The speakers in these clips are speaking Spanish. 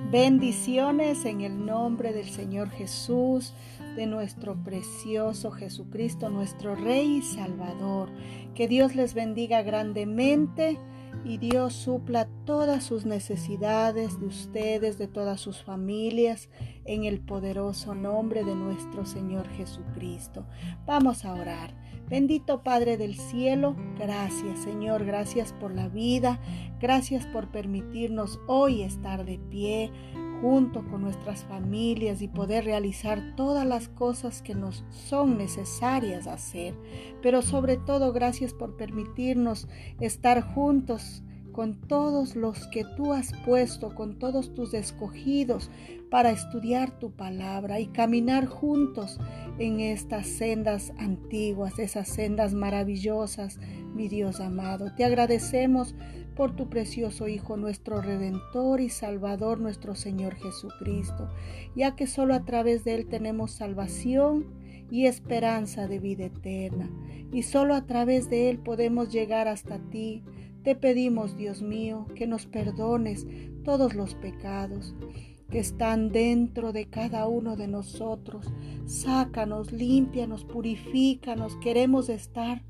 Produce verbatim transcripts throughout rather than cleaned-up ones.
Bendiciones en el nombre del Señor Jesús, de nuestro precioso Jesucristo, nuestro Rey y Salvador. Que Dios les bendiga grandemente y Dios supla todas sus necesidades de ustedes, de todas sus familias, en el poderoso nombre de nuestro Señor Jesucristo. Vamos a orar. Bendito Padre del cielo, gracias Señor, gracias por la vida, gracias por permitirnos hoy estar de pie junto con nuestras familias y poder realizar todas las cosas que nos son necesarias hacer. Pero sobre todo, gracias por permitirnos estar juntos con todos los que tú has puesto, con todos tus escogidos para estudiar tu palabra y caminar juntos en estas sendas antiguas, esas sendas maravillosas, mi Dios amado. Te agradecemos por tu precioso Hijo, nuestro Redentor y Salvador, nuestro Señor Jesucristo, ya que solo a través de Él tenemos salvación y esperanza de vida eterna, y solo a través de Él podemos llegar hasta ti. Te pedimos, Dios mío, que nos perdones todos los pecados que están dentro de cada uno de nosotros. Sácanos, límpianos, purifícanos. Queremos estar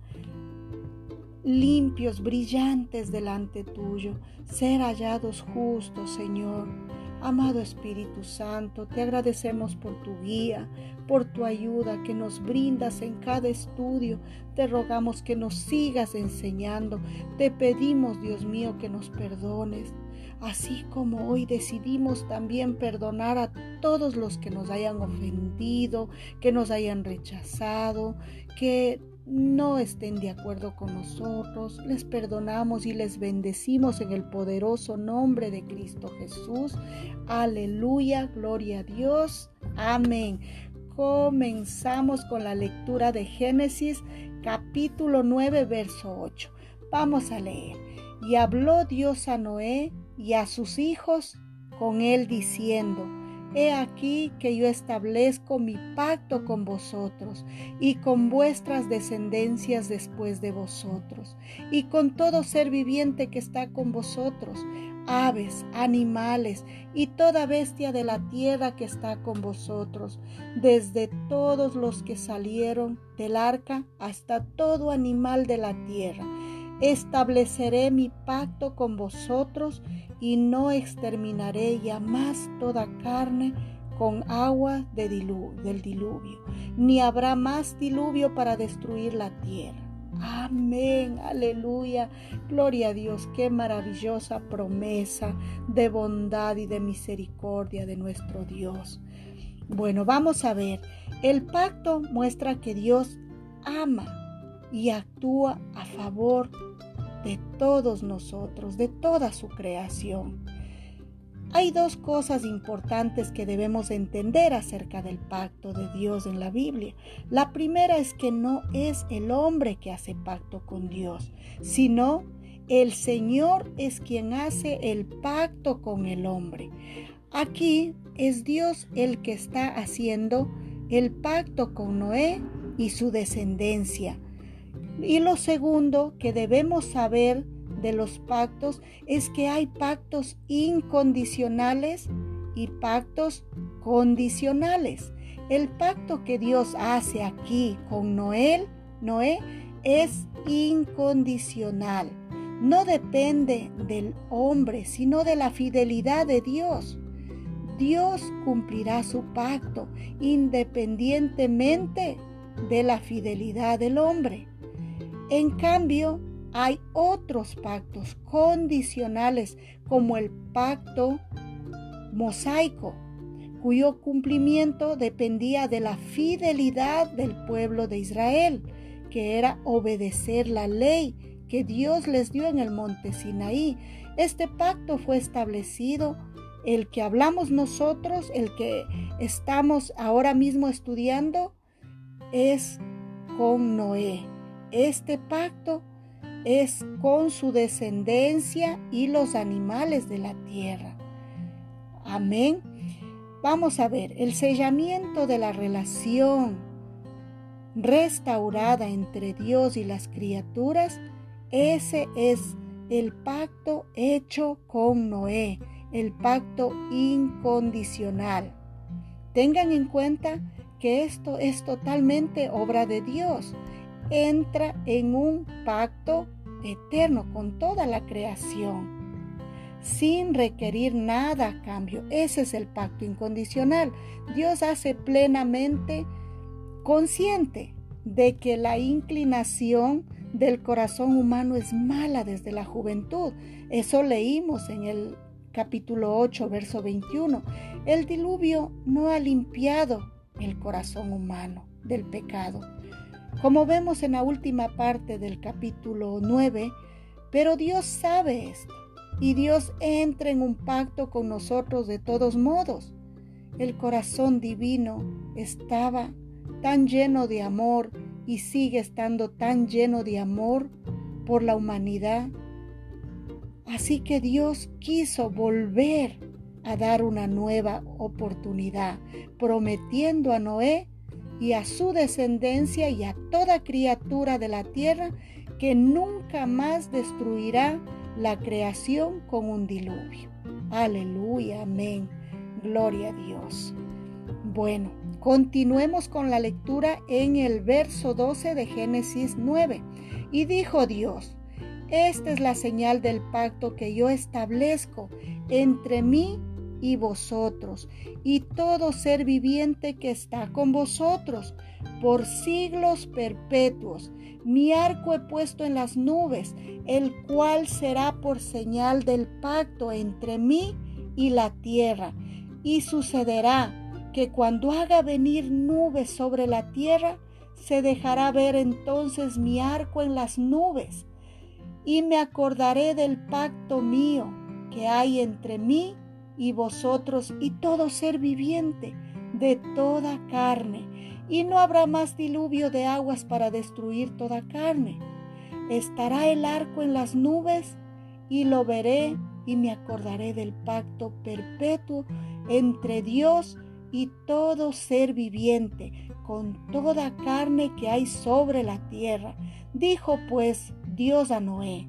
limpios, brillantes delante tuyo, ser hallados justos, Señor. Amado Espíritu Santo, te agradecemos por tu guía, por tu ayuda que nos brindas en cada estudio. Te rogamos que nos sigas enseñando. Te pedimos, Dios mío, que nos perdones. Así como hoy decidimos también perdonar a todos los que nos hayan ofendido, que nos hayan rechazado, que no estén de acuerdo con nosotros, les perdonamos y les bendecimos en el poderoso nombre de Cristo Jesús. Aleluya, gloria a Dios. Amén. Comenzamos con la lectura de Génesis, capítulo nueve, verso ocho. Vamos a leer. Y habló Dios a Noé y a sus hijos con él diciendo: He aquí que yo establezco mi pacto con vosotros y con vuestras descendencias después de vosotros, y con todo ser viviente que está con vosotros, aves, animales y toda bestia de la tierra que está con vosotros, desde todos los que salieron del arca hasta todo animal de la tierra. Estableceré mi pacto con vosotros y no exterminaré ya más toda carne con agua de dilu- del diluvio, ni habrá más diluvio para destruir la tierra. Amén, aleluya, gloria a Dios. Qué maravillosa promesa de bondad y de misericordia de nuestro Dios. Bueno, vamos a ver, el pacto muestra que Dios ama y actúa a favor de todos nosotros, de toda su creación. Hay dos cosas importantes que debemos entender acerca del pacto de Dios en la Biblia. La primera es que no es el hombre que hace pacto con Dios, sino el Señor es quien hace el pacto con el hombre. Aquí es Dios el que está haciendo el pacto con Noé y su descendencia. Y lo segundo que debemos saber de los pactos es que hay pactos incondicionales y pactos condicionales. El pacto que Dios hace aquí con Noé, Noé es incondicional. No depende del hombre, sino de la fidelidad de Dios. Dios cumplirá su pacto independientemente de la fidelidad del hombre. En cambio, hay otros pactos condicionales, como el pacto mosaico, cuyo cumplimiento dependía de la fidelidad del pueblo de Israel, que era obedecer la ley que Dios les dio en el monte Sinaí. Este pacto fue establecido, el que hablamos nosotros, el que estamos ahora mismo estudiando, es con Noé. Este pacto es con su descendencia y los animales de la tierra. Amén. Vamos a ver, el sellamiento de la relación restaurada entre Dios y las criaturas, ese es el pacto hecho con Noé, el pacto incondicional. Tengan en cuenta que esto es totalmente obra de Dios. Entra en un pacto eterno con toda la creación, sin requerir nada a cambio. Ese es el pacto incondicional. Dios hace plenamente consciente de que la inclinación del corazón humano es mala desde la juventud. Eso leímos en el capítulo ocho, verso veintiuno. El diluvio no ha limpiado el corazón humano del pecado, como vemos en la última parte del capítulo nueve, pero Dios sabe esto y Dios entra en un pacto con nosotros de todos modos. El corazón divino estaba tan lleno de amor y sigue estando tan lleno de amor por la humanidad. Así que Dios quiso volver a dar una nueva oportunidad, prometiendo a Noé y a su descendencia y a toda criatura de la tierra que nunca más destruirá la creación con un diluvio. Aleluya, amén. Gloria a Dios. Bueno, continuemos con la lectura en el verso doce de Génesis nueve. Y dijo Dios: esta es la señal del pacto que yo establezco entre mí y vosotros y todo ser viviente que está con vosotros por siglos perpetuos. Mi arco he puesto en las nubes, el cual será por señal del pacto entre mí y la tierra. Y sucederá que cuando haga venir nubes sobre la tierra, se dejará ver entonces mi arco en las nubes. Y me acordaré del pacto mío que hay entre mí y vosotros y todo ser viviente de toda carne. Y no habrá más diluvio de aguas para destruir toda carne. Estará el arco en las nubes y lo veré y me acordaré del pacto perpetuo entre Dios y todo ser viviente, con toda carne que hay sobre la tierra. Dijo pues Dios a Noé: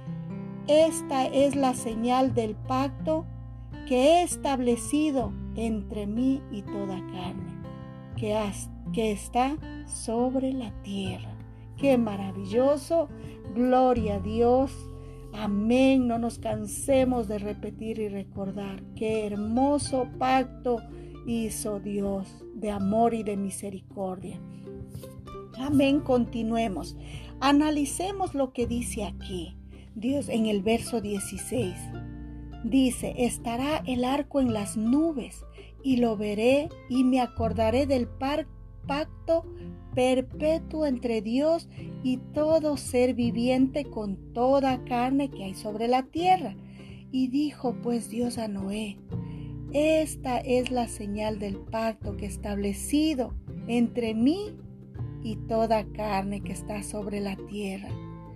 esta es la señal del pacto que he establecido entre mí y toda carne que, has, que está sobre la tierra. ¡Qué maravilloso! Gloria a Dios. Amén. No nos cansemos de repetir y recordar qué hermoso pacto hizo Dios de amor y de misericordia. Amén. Continuemos. Analicemos lo que dice aquí Dios en el verso dieciséis. Dice: estará el arco en las nubes y lo veré y me acordaré del pacto perpetuo entre Dios y todo ser viviente con toda carne que hay sobre la tierra. Y dijo pues Dios a Noé: esta es la señal del pacto que he establecido entre mí y toda carne que está sobre la tierra.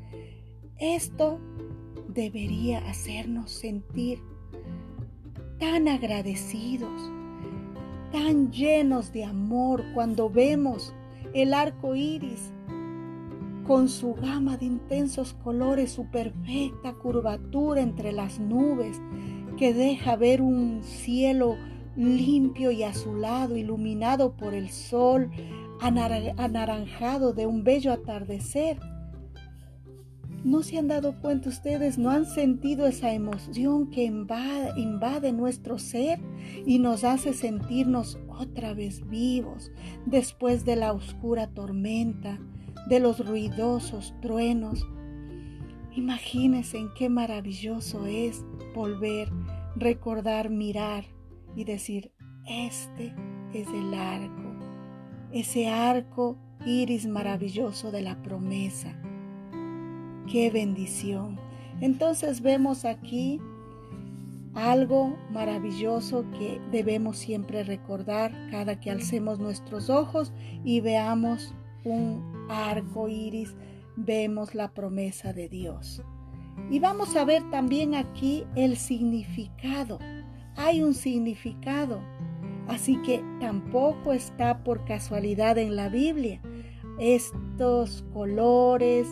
Esto debería hacernos sentir tan agradecidos, tan llenos de amor cuando vemos el arco iris con su gama de intensos colores, su perfecta curvatura entre las nubes que deja ver un cielo limpio y azulado, iluminado por el sol, anaranjado de un bello atardecer. ¿No se han dado cuenta ustedes? ¿No han sentido esa emoción que invade, invade nuestro ser y nos hace sentirnos otra vez vivos después de la oscura tormenta, de los ruidosos truenos? Imagínense en qué maravilloso es volver, recordar, mirar y decir: este es el arco, ese arco iris maravilloso de la promesa. ¡Qué bendición! Entonces vemos aquí algo maravilloso que debemos siempre recordar cada que alcemos nuestros ojos y veamos un arco iris, vemos la promesa de Dios. Y vamos a ver también aquí el significado. Hay un significado, así que tampoco está por casualidad en la Biblia. Estos colores,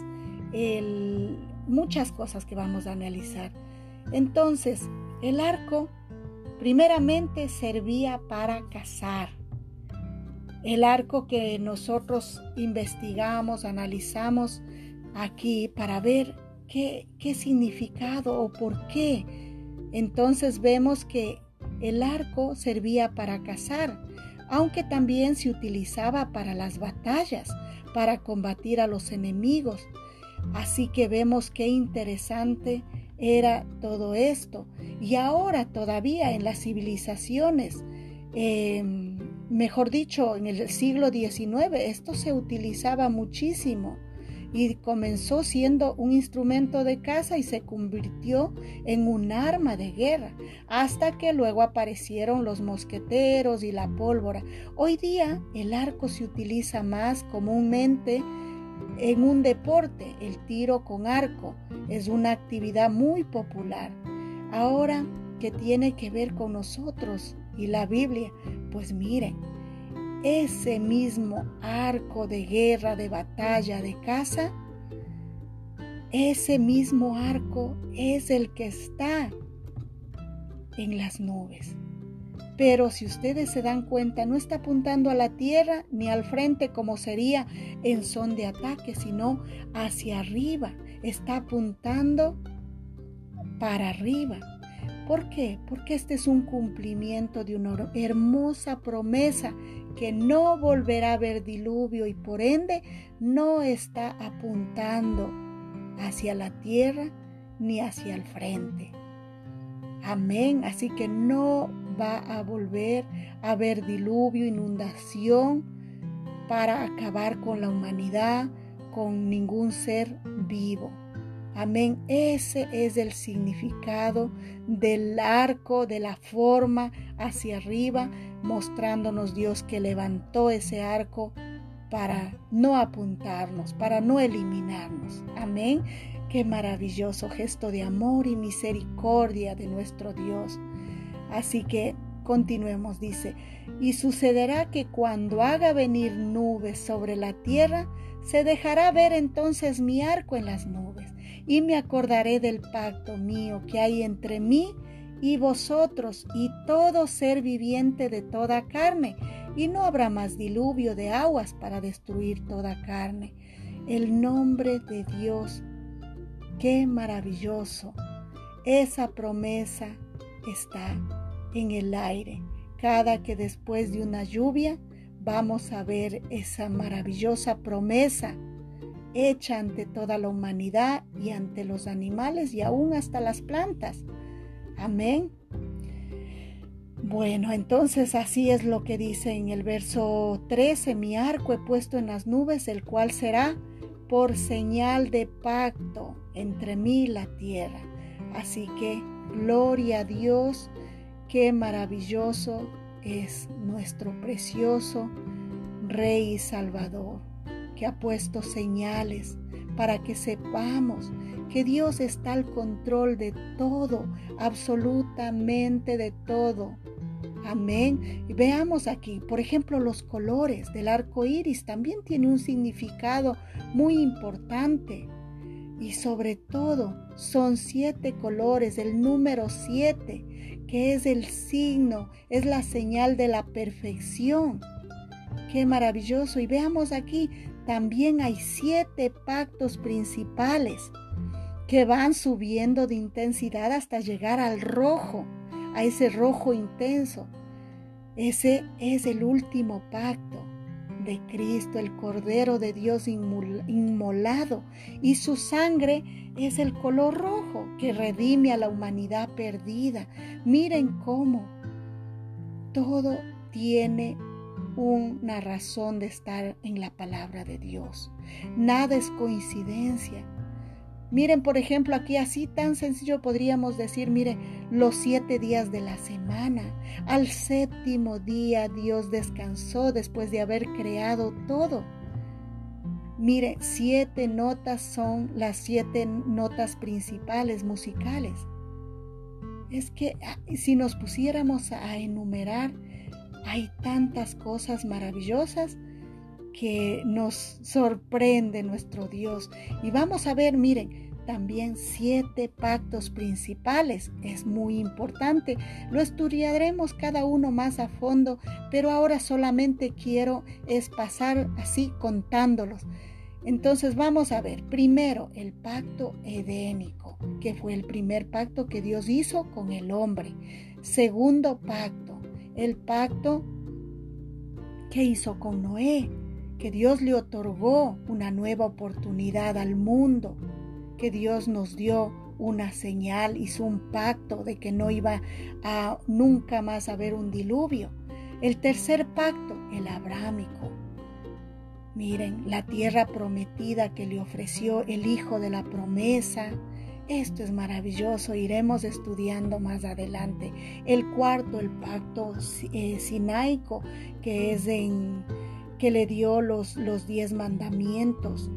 El, muchas cosas que vamos a analizar. Entonces, el arco Primeramente servía para cazar. El arco que nosotros investigamos, analizamos aquí para ver qué, qué significado o por qué. Entonces vemos que el arco servía para cazar, aunque también se utilizaba para las batallas, para combatir a los enemigos. Así que vemos qué interesante era todo esto. Y ahora todavía en las civilizaciones, eh, mejor dicho, en el siglo diecinueve, esto se utilizaba muchísimo y comenzó siendo un instrumento de caza y se convirtió en un arma de guerra, hasta que luego aparecieron los mosqueteros y la pólvora. Hoy día el arco se utiliza más comúnmente en un deporte. El tiro con arco es una actividad muy popular. Ahora, ¿qué tiene que ver con nosotros y la Biblia? Pues miren, ese mismo arco de guerra, de batalla, de caza, ese mismo arco es el que está en las nubes. Pero si ustedes se dan cuenta, no está apuntando a la tierra ni al frente como sería en son de ataque, sino hacia arriba. Está apuntando para arriba. ¿Por qué? Porque este es un cumplimiento de una hermosa promesa que no volverá a haber diluvio y por ende no está apuntando hacia la tierra ni hacia el frente. Amén. Así que no va a volver a haber diluvio, inundación para acabar con la humanidad, con ningún ser vivo. Amén. Ese es el significado del arco, de la forma hacia arriba, mostrándonos Dios que levantó ese arco para no apuntarnos, para no eliminarnos. Amén. Qué maravilloso gesto de amor y misericordia de nuestro Dios. Así que continuemos, dice, y sucederá que cuando haga venir nubes sobre la tierra, se dejará ver entonces mi arco en las nubes, y me acordaré del pacto mío que hay entre mí y vosotros y todo ser viviente de toda carne, y no habrá más diluvio de aguas para destruir toda carne. El nombre de Dios, qué maravilloso. Esa promesa está en el aire. Cada que después de una lluvia vamos a ver esa maravillosa promesa hecha ante toda la humanidad y ante los animales y aún hasta las plantas. Amén. Bueno, entonces así es lo que dice en el verso trece, mi arco he puesto en las nubes, el cual será por señal de pacto entre mí y la tierra. Así que gloria a Dios, qué maravilloso es nuestro precioso Rey y Salvador, que ha puesto señales para que sepamos que Dios está al control de todo, absolutamente de todo. Amén. Y veamos aquí, por ejemplo, los colores del arco iris también tiene un significado muy importante. Y sobre todo son siete colores, el número siete, que es el signo, es la señal de la perfección. Qué maravilloso. Y veamos aquí, también hay siete pactos principales que van subiendo de intensidad hasta llegar al rojo, a ese rojo intenso. Ese es el último pacto de Cristo, el Cordero de Dios inmolado, y su sangre es el color rojo que redime a la humanidad perdida. Miren cómo todo tiene una razón de estar en la palabra de Dios. Nada es coincidencia. Miren, por ejemplo, aquí así tan sencillo podríamos decir, mire, los siete días de la semana. Al séptimo día Dios descansó después de haber creado todo. Mire, siete notas son las siete notas principales musicales. Es que si nos pusiéramos a enumerar, hay tantas cosas maravillosas que nos sorprende nuestro Dios. Y vamos a ver, miren, también siete pactos principales. Es muy importante. Lo estudiaremos cada uno más a fondo, pero ahora solamente quiero es pasar así contándolos. Entonces vamos a ver, primero el pacto edénico, que fue el primer pacto que Dios hizo con el hombre. Segundo pacto, el pacto que hizo con Noé, que Dios le otorgó una nueva oportunidad al mundo, que Dios nos dio una señal, hizo un pacto de que no iba a nunca más haber un diluvio. El tercer pacto, el abrámico. Miren, la tierra prometida que le ofreció el hijo de la promesa. Esto es maravilloso, iremos estudiando más adelante. El cuarto, el pacto eh, sinaico, que es en que le dio los, los diez mandamientos.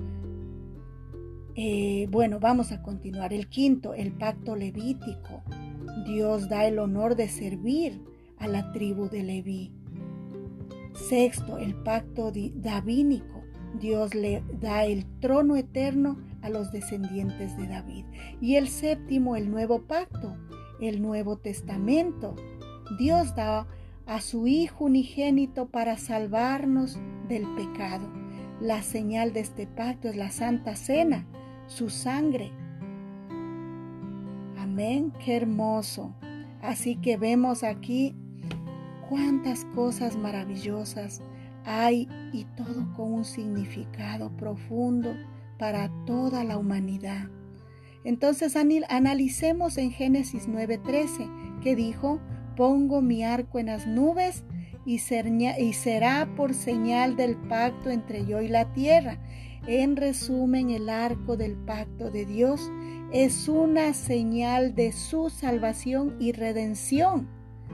Eh, bueno, vamos a continuar. El quinto, el pacto levítico. Dios da el honor de servir a la tribu de Leví. Sexto, el pacto davínico. Dios le da el trono eterno a los descendientes de David. Y el séptimo, el nuevo pacto, el Nuevo Testamento. Dios da a su Hijo unigénito para salvarnos del pecado. La señal de este pacto es la Santa Cena, su sangre. Amén, qué hermoso. Así que vemos aquí cuántas cosas maravillosas hay y todo con un significado profundo para toda la humanidad. Entonces analicemos en Génesis nueve trece, que dijo: pongo mi arco en las nubes y, serña, y será por señal del pacto entre yo y la tierra. En resumen, el arco del pacto de Dios es una señal de su salvación y redención.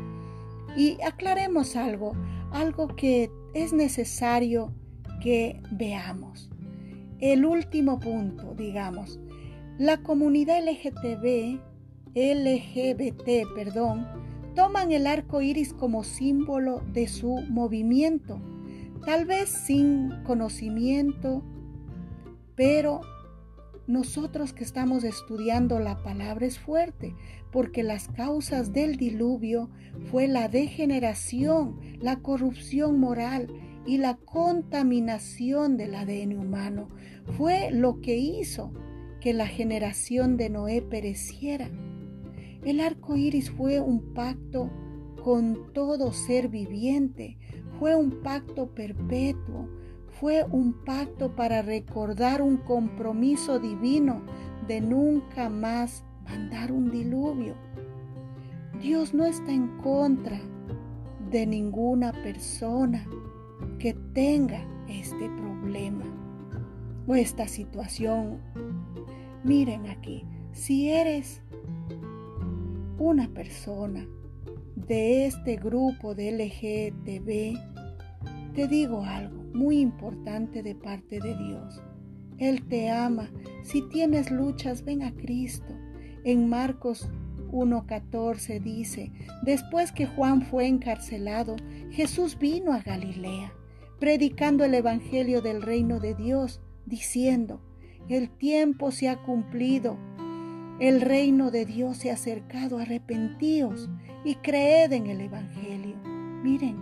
Y aclaremos algo, algo que es necesario que veamos. El último punto, digamos, la comunidad L G B T, L G B T, perdón, toman el arco iris como símbolo de su movimiento, tal vez sin conocimiento, pero nosotros que estamos estudiando la palabra es fuerte, porque las causas del diluvio fue la degeneración, la corrupción moral y la contaminación del A D N humano. Fue lo que hizo que la generación de Noé pereciera. El arco iris fue un pacto con todo ser viviente, fue un pacto perpetuo, fue un pacto para recordar un compromiso divino de nunca más mandar un diluvio. Dios no está en contra de ninguna persona que tenga este problema o esta situación. Miren aquí, si eres una persona de este grupo de L G B T, te digo algo muy importante de parte de Dios. Él te ama. Si tienes luchas, ven a Cristo. En Marcos uno catorce dice: después que Juan fue encarcelado, Jesús vino a Galilea, predicando el evangelio del reino de Dios, diciendo: el tiempo se ha cumplido, el reino de Dios se ha acercado, arrepentíos y creed en el evangelio. Miren,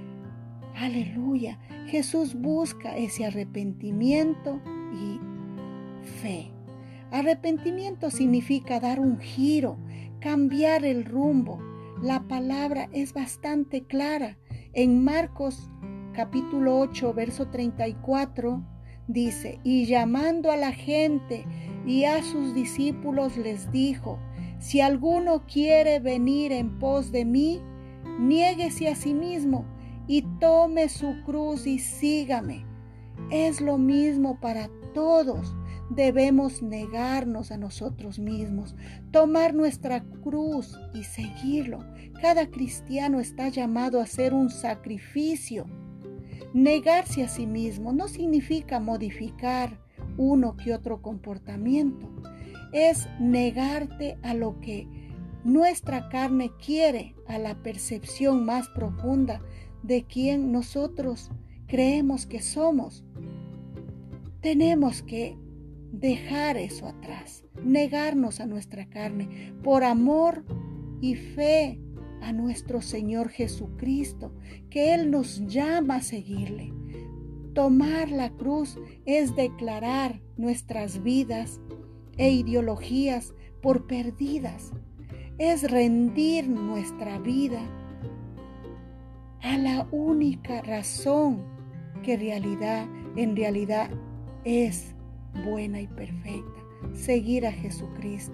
aleluya, Jesús busca ese arrepentimiento y fe. Arrepentimiento significa dar un giro, cambiar el rumbo. La palabra es bastante clara. En Marcos capítulo ocho, verso treinta y cuatro, dice: y llamando a la gente y a sus discípulos les dijo: si alguno quiere venir en pos de mí, niéguese a sí mismo y tome su cruz y sígame. Es lo mismo para todos. Debemos negarnos a nosotros mismos, tomar nuestra cruz y seguirlo. Cada cristiano está llamado a hacer un sacrificio. Negarse a sí mismo no significa modificar uno que otro comportamiento. Es negarte a lo que nuestra carne quiere, a la percepción más profunda de quien nosotros creemos que somos. Tenemos que dejar eso atrás, negarnos a nuestra carne por amor y fe a nuestro Señor Jesucristo, que Él nos llama a seguirle. Tomar la cruz es declarar nuestras vidas e ideologías por perdidas. Es rendir nuestra vida a la única razón que realidad, en realidad es buena y perfecta, seguir a Jesucristo.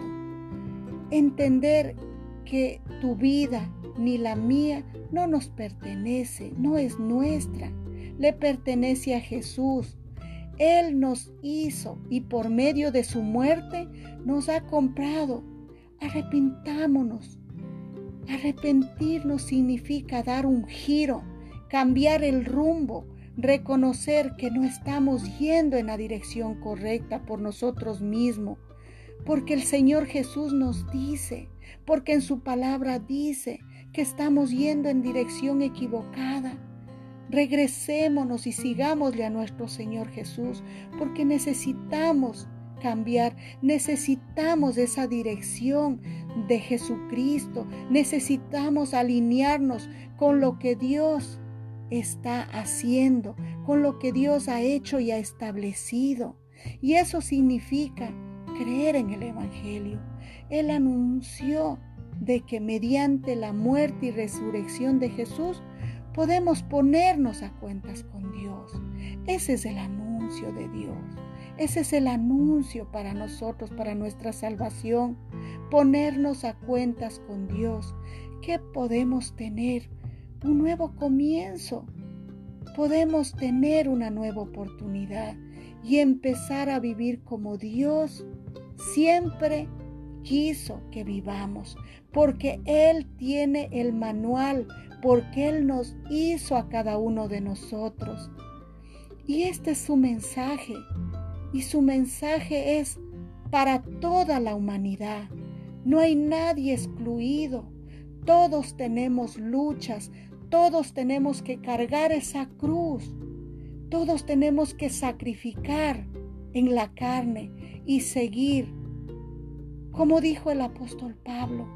Entender que tu vida ni la mía no nos pertenece, no es nuestra, le pertenece a Jesús. Él nos hizo y por medio de su muerte nos ha comprado. Arrepintámonos. Arrepentirnos significa dar un giro, cambiar el rumbo, reconocer que no estamos yendo en la dirección correcta por nosotros mismos, porque el Señor Jesús nos dice, porque en su palabra dice que estamos yendo en dirección equivocada. Regresémonos y sigámosle a nuestro Señor Jesús, porque necesitamos cambiar, necesitamos esa dirección de Jesucristo, necesitamos alinearnos con lo que Dios está haciendo, con lo que Dios ha hecho y ha establecido. Y eso significa creer en el Evangelio. Él anunció de que mediante la muerte y resurrección de Jesús podemos ponernos a cuentas con Dios. Ese es el anuncio de Dios. Ese es el anuncio para nosotros, para nuestra salvación. Ponernos a cuentas con Dios. ¿Qué podemos tener? Un nuevo comienzo. Podemos tener una nueva oportunidad y empezar a vivir como Dios siempre quiso que vivamos, porque Él tiene el manual, porque Él nos hizo a cada uno de nosotros. Y este es su mensaje, y su mensaje es para toda la humanidad. No hay nadie excluido, todos tenemos luchas, todos tenemos que cargar esa cruz, todos tenemos que sacrificar en la carne y seguir. Como dijo el apóstol Pablo,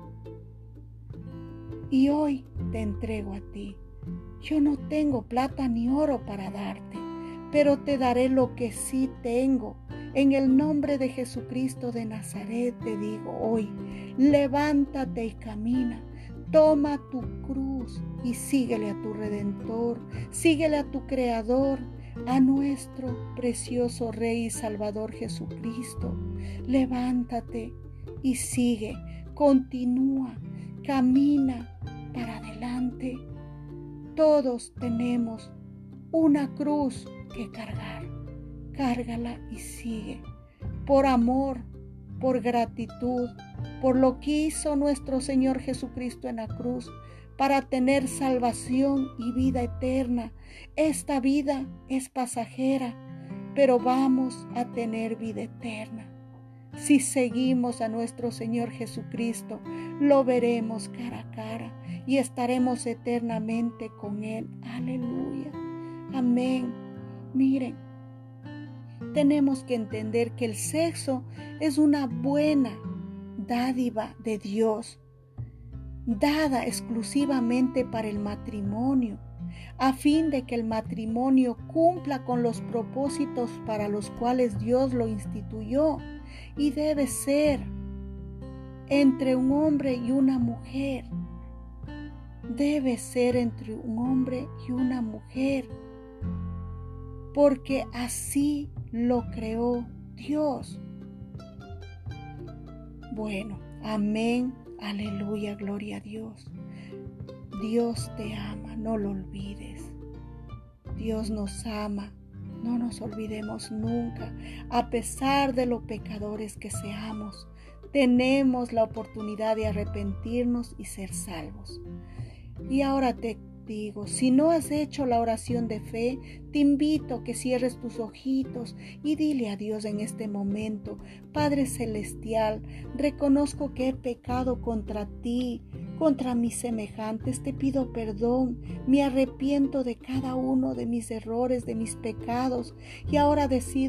y hoy te entrego a ti. Yo no tengo plata ni oro para darte, pero te daré lo que sí tengo. En el nombre de Jesucristo de Nazaret te digo hoy, levántate y camina. Toma tu cruz y síguele a tu Redentor, síguele a tu Creador, a nuestro precioso Rey y Salvador Jesucristo. Levántate y sigue, continúa, camina para adelante. Todos tenemos una cruz que cargar. Cárgala y sigue. Por amor, por gratitud, por lo que hizo nuestro Señor Jesucristo en la cruz, para tener salvación y vida eterna. Esta vida es pasajera, pero vamos a tener vida eterna. Si seguimos a nuestro Señor Jesucristo, lo veremos cara a cara y estaremos eternamente con Él. Aleluya. Amén. Miren, tenemos que entender que el sexo es una buena dádiva de Dios, dada exclusivamente para el matrimonio, a fin de que el matrimonio cumpla con los propósitos para los cuales Dios lo instituyó. Y debe ser entre un hombre y una mujer. Debe ser entre un hombre y una mujer. Porque así lo creó Dios. Bueno, amén, aleluya, gloria a Dios. Dios te ama, no lo olvides. Dios nos ama. No nos olvidemos nunca, a pesar de lo pecadores que seamos, tenemos la oportunidad de arrepentirnos y ser salvos. Y ahora te digo, si no has hecho la oración de fe, te invito a que cierres tus ojitos y dile a Dios en este momento: Padre Celestial, reconozco que he pecado contra ti, contra mis semejantes, te pido perdón, me arrepiento de cada uno de mis errores, de mis pecados, y ahora decido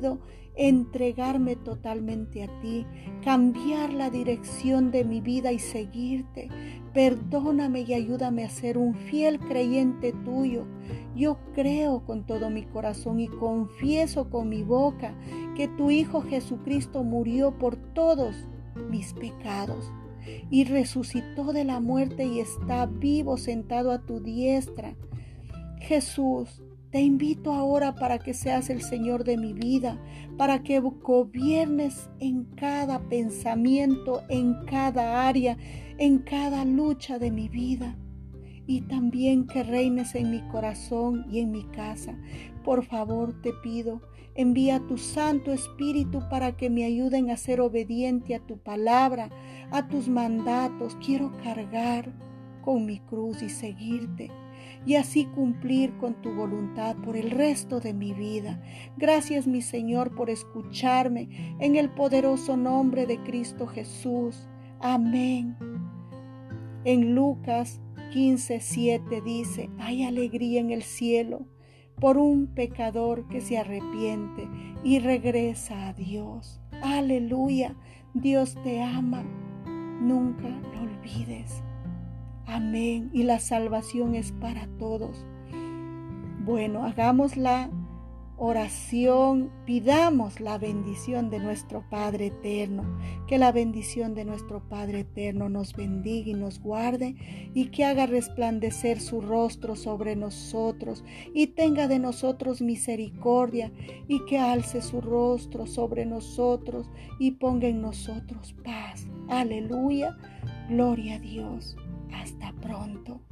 entregarme totalmente a ti, cambiar la dirección de mi vida y seguirte. Perdóname y ayúdame a ser un fiel creyente tuyo. Yo creo con todo mi corazón y confieso con mi boca que tu Hijo Jesucristo murió por todos mis pecados y resucitó de la muerte y está vivo sentado a tu diestra. Jesús, te invito ahora para que seas el Señor de mi vida, para que gobiernes en cada pensamiento, en cada área, en cada lucha de mi vida. Y también que reines en mi corazón y en mi casa. Por favor, te pido, envía tu Santo Espíritu para que me ayuden a ser obediente a tu palabra, a tus mandatos. Quiero cargar con mi cruz y seguirte, y así cumplir con tu voluntad por el resto de mi vida. Gracias, mi Señor, por escucharme en el poderoso nombre de Cristo Jesús. Amén. En Lucas quince siete dice: hay alegría en el cielo por un pecador que se arrepiente y regresa a Dios. Aleluya. Dios te ama. Nunca lo olvides. Amén. Y la salvación es para todos. Bueno, hagamos la oración, pidamos la bendición de nuestro Padre eterno. Que la bendición de nuestro Padre eterno nos bendiga y nos guarde, y que haga resplandecer su rostro sobre nosotros y tenga de nosotros misericordia, y que alce su rostro sobre nosotros y ponga en nosotros paz. Aleluya. Gloria a Dios. Hasta pronto.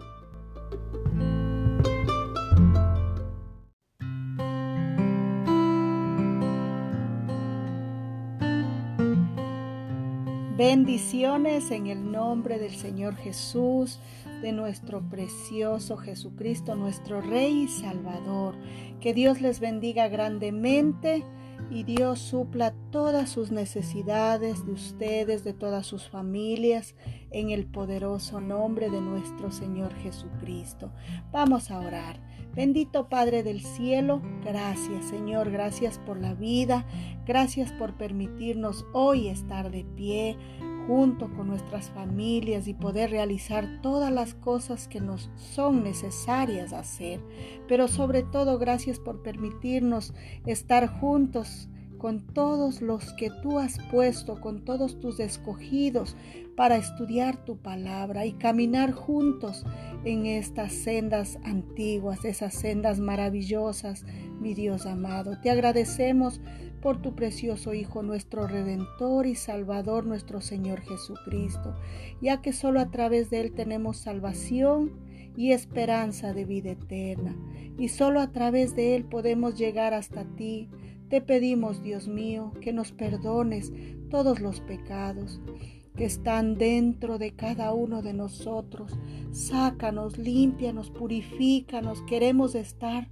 Bendiciones en el nombre del Señor Jesús, de nuestro precioso Jesucristo, nuestro Rey y Salvador. Que Dios les bendiga grandemente y Dios supla todas sus necesidades de ustedes, de todas sus familias, en el poderoso nombre de nuestro Señor Jesucristo. Vamos a orar. Bendito Padre del cielo, gracias Señor, gracias por la vida, gracias por permitirnos hoy estar de pie junto con nuestras familias y poder realizar todas las cosas que nos son necesarias hacer. Pero sobre todo, gracias por permitirnos estar juntos con todos los que tú has puesto, con todos tus escogidos para estudiar tu palabra y caminar juntos en estas sendas antiguas, esas sendas maravillosas, mi Dios amado. Te agradecemos por tu precioso Hijo, nuestro Redentor y Salvador, nuestro Señor Jesucristo, ya que solo a través de Él tenemos salvación y esperanza de vida eterna, y solo a través de Él podemos llegar hasta ti. Te pedimos, Dios mío, que nos perdones todos los pecados que están dentro de cada uno de nosotros. Sácanos, límpianos, purifícanos. Queremos estar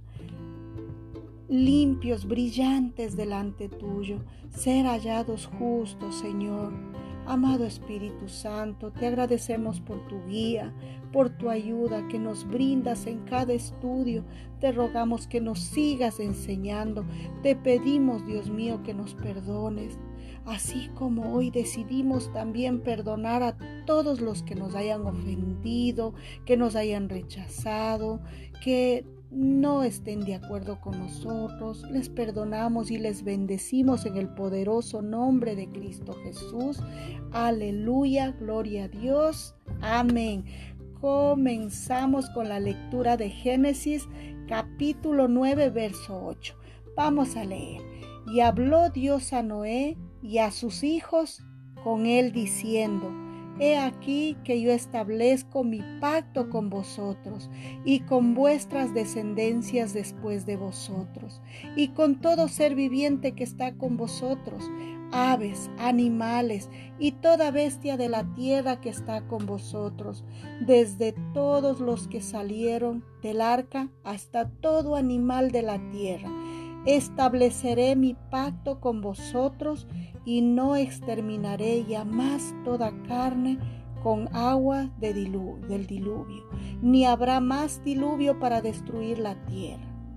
limpios, brillantes delante tuyo, ser hallados justos, Señor. Amado Espíritu Santo, te agradecemos por tu guía, por tu ayuda que nos brindas en cada estudio. Te rogamos que nos sigas enseñando. Te pedimos, Dios mío, que nos perdones. Así como hoy decidimos también perdonar a todos los que nos hayan ofendido, que nos hayan rechazado, que no estén de acuerdo con nosotros, les perdonamos y les bendecimos en el poderoso nombre de Cristo Jesús. Aleluya, gloria a Dios. Amén. Comenzamos con la lectura de Génesis, capítulo nueve, verso ocho. Vamos a leer. Y habló Dios a Noé y a sus hijos con él diciendo: He aquí que yo establezco mi pacto con vosotros y con vuestras descendencias después de vosotros, y con todo ser viviente que está con vosotros, aves, animales y toda bestia de la tierra que está con vosotros, desde todos los que salieron del arca hasta todo animal de la tierra. Estableceré mi pacto con vosotros y no exterminaré ya más toda carne con agua de dilu- del diluvio, ni habrá más diluvio para destruir la tierra.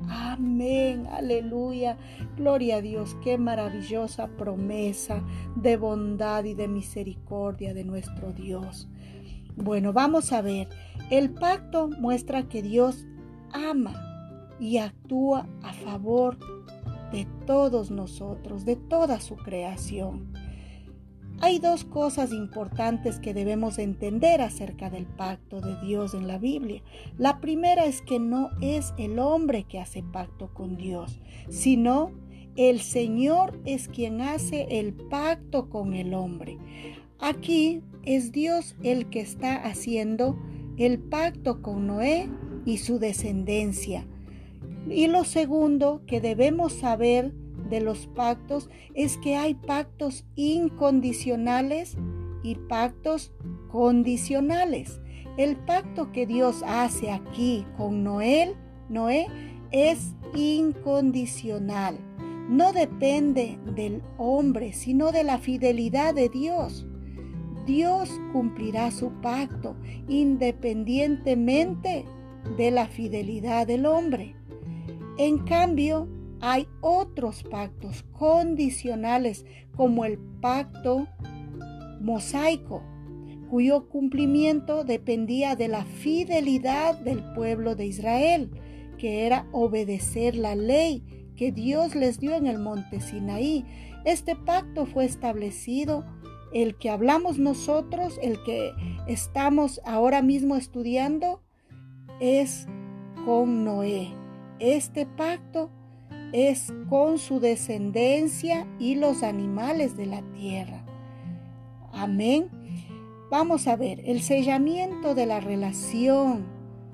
Amén, aleluya, gloria a Dios, qué maravillosa promesa de bondad y de misericordia de nuestro Dios. Bueno, vamos a ver, el pacto muestra que Dios ama y actúa a favor de todos nosotros, de toda su creación. Hay dos cosas importantes que debemos entender acerca del pacto de Dios en la Biblia. La primera es que no es el hombre que hace pacto con Dios, sino el Señor es quien hace el pacto con el hombre. Aquí es Dios el que está haciendo el pacto con Noé y su descendencia. Y lo segundo que debemos saber de los pactos es que hay pactos incondicionales y pactos condicionales. El pacto que Dios hace aquí con Noé, Noé es incondicional. No depende del hombre, sino de la fidelidad de Dios. Dios cumplirá su pacto independientemente de la fidelidad del hombre. En cambio, hay otros pactos condicionales como el pacto mosaico, cuyo cumplimiento dependía de la fidelidad del pueblo de Israel, que era obedecer la ley que Dios les dio en el monte Sinaí. Este pacto fue establecido, el que hablamos nosotros, el que estamos ahora mismo estudiando, es con Noé. Este pacto es con su descendencia y los animales de la tierra. Amén. Vamos a ver, el sellamiento de la relación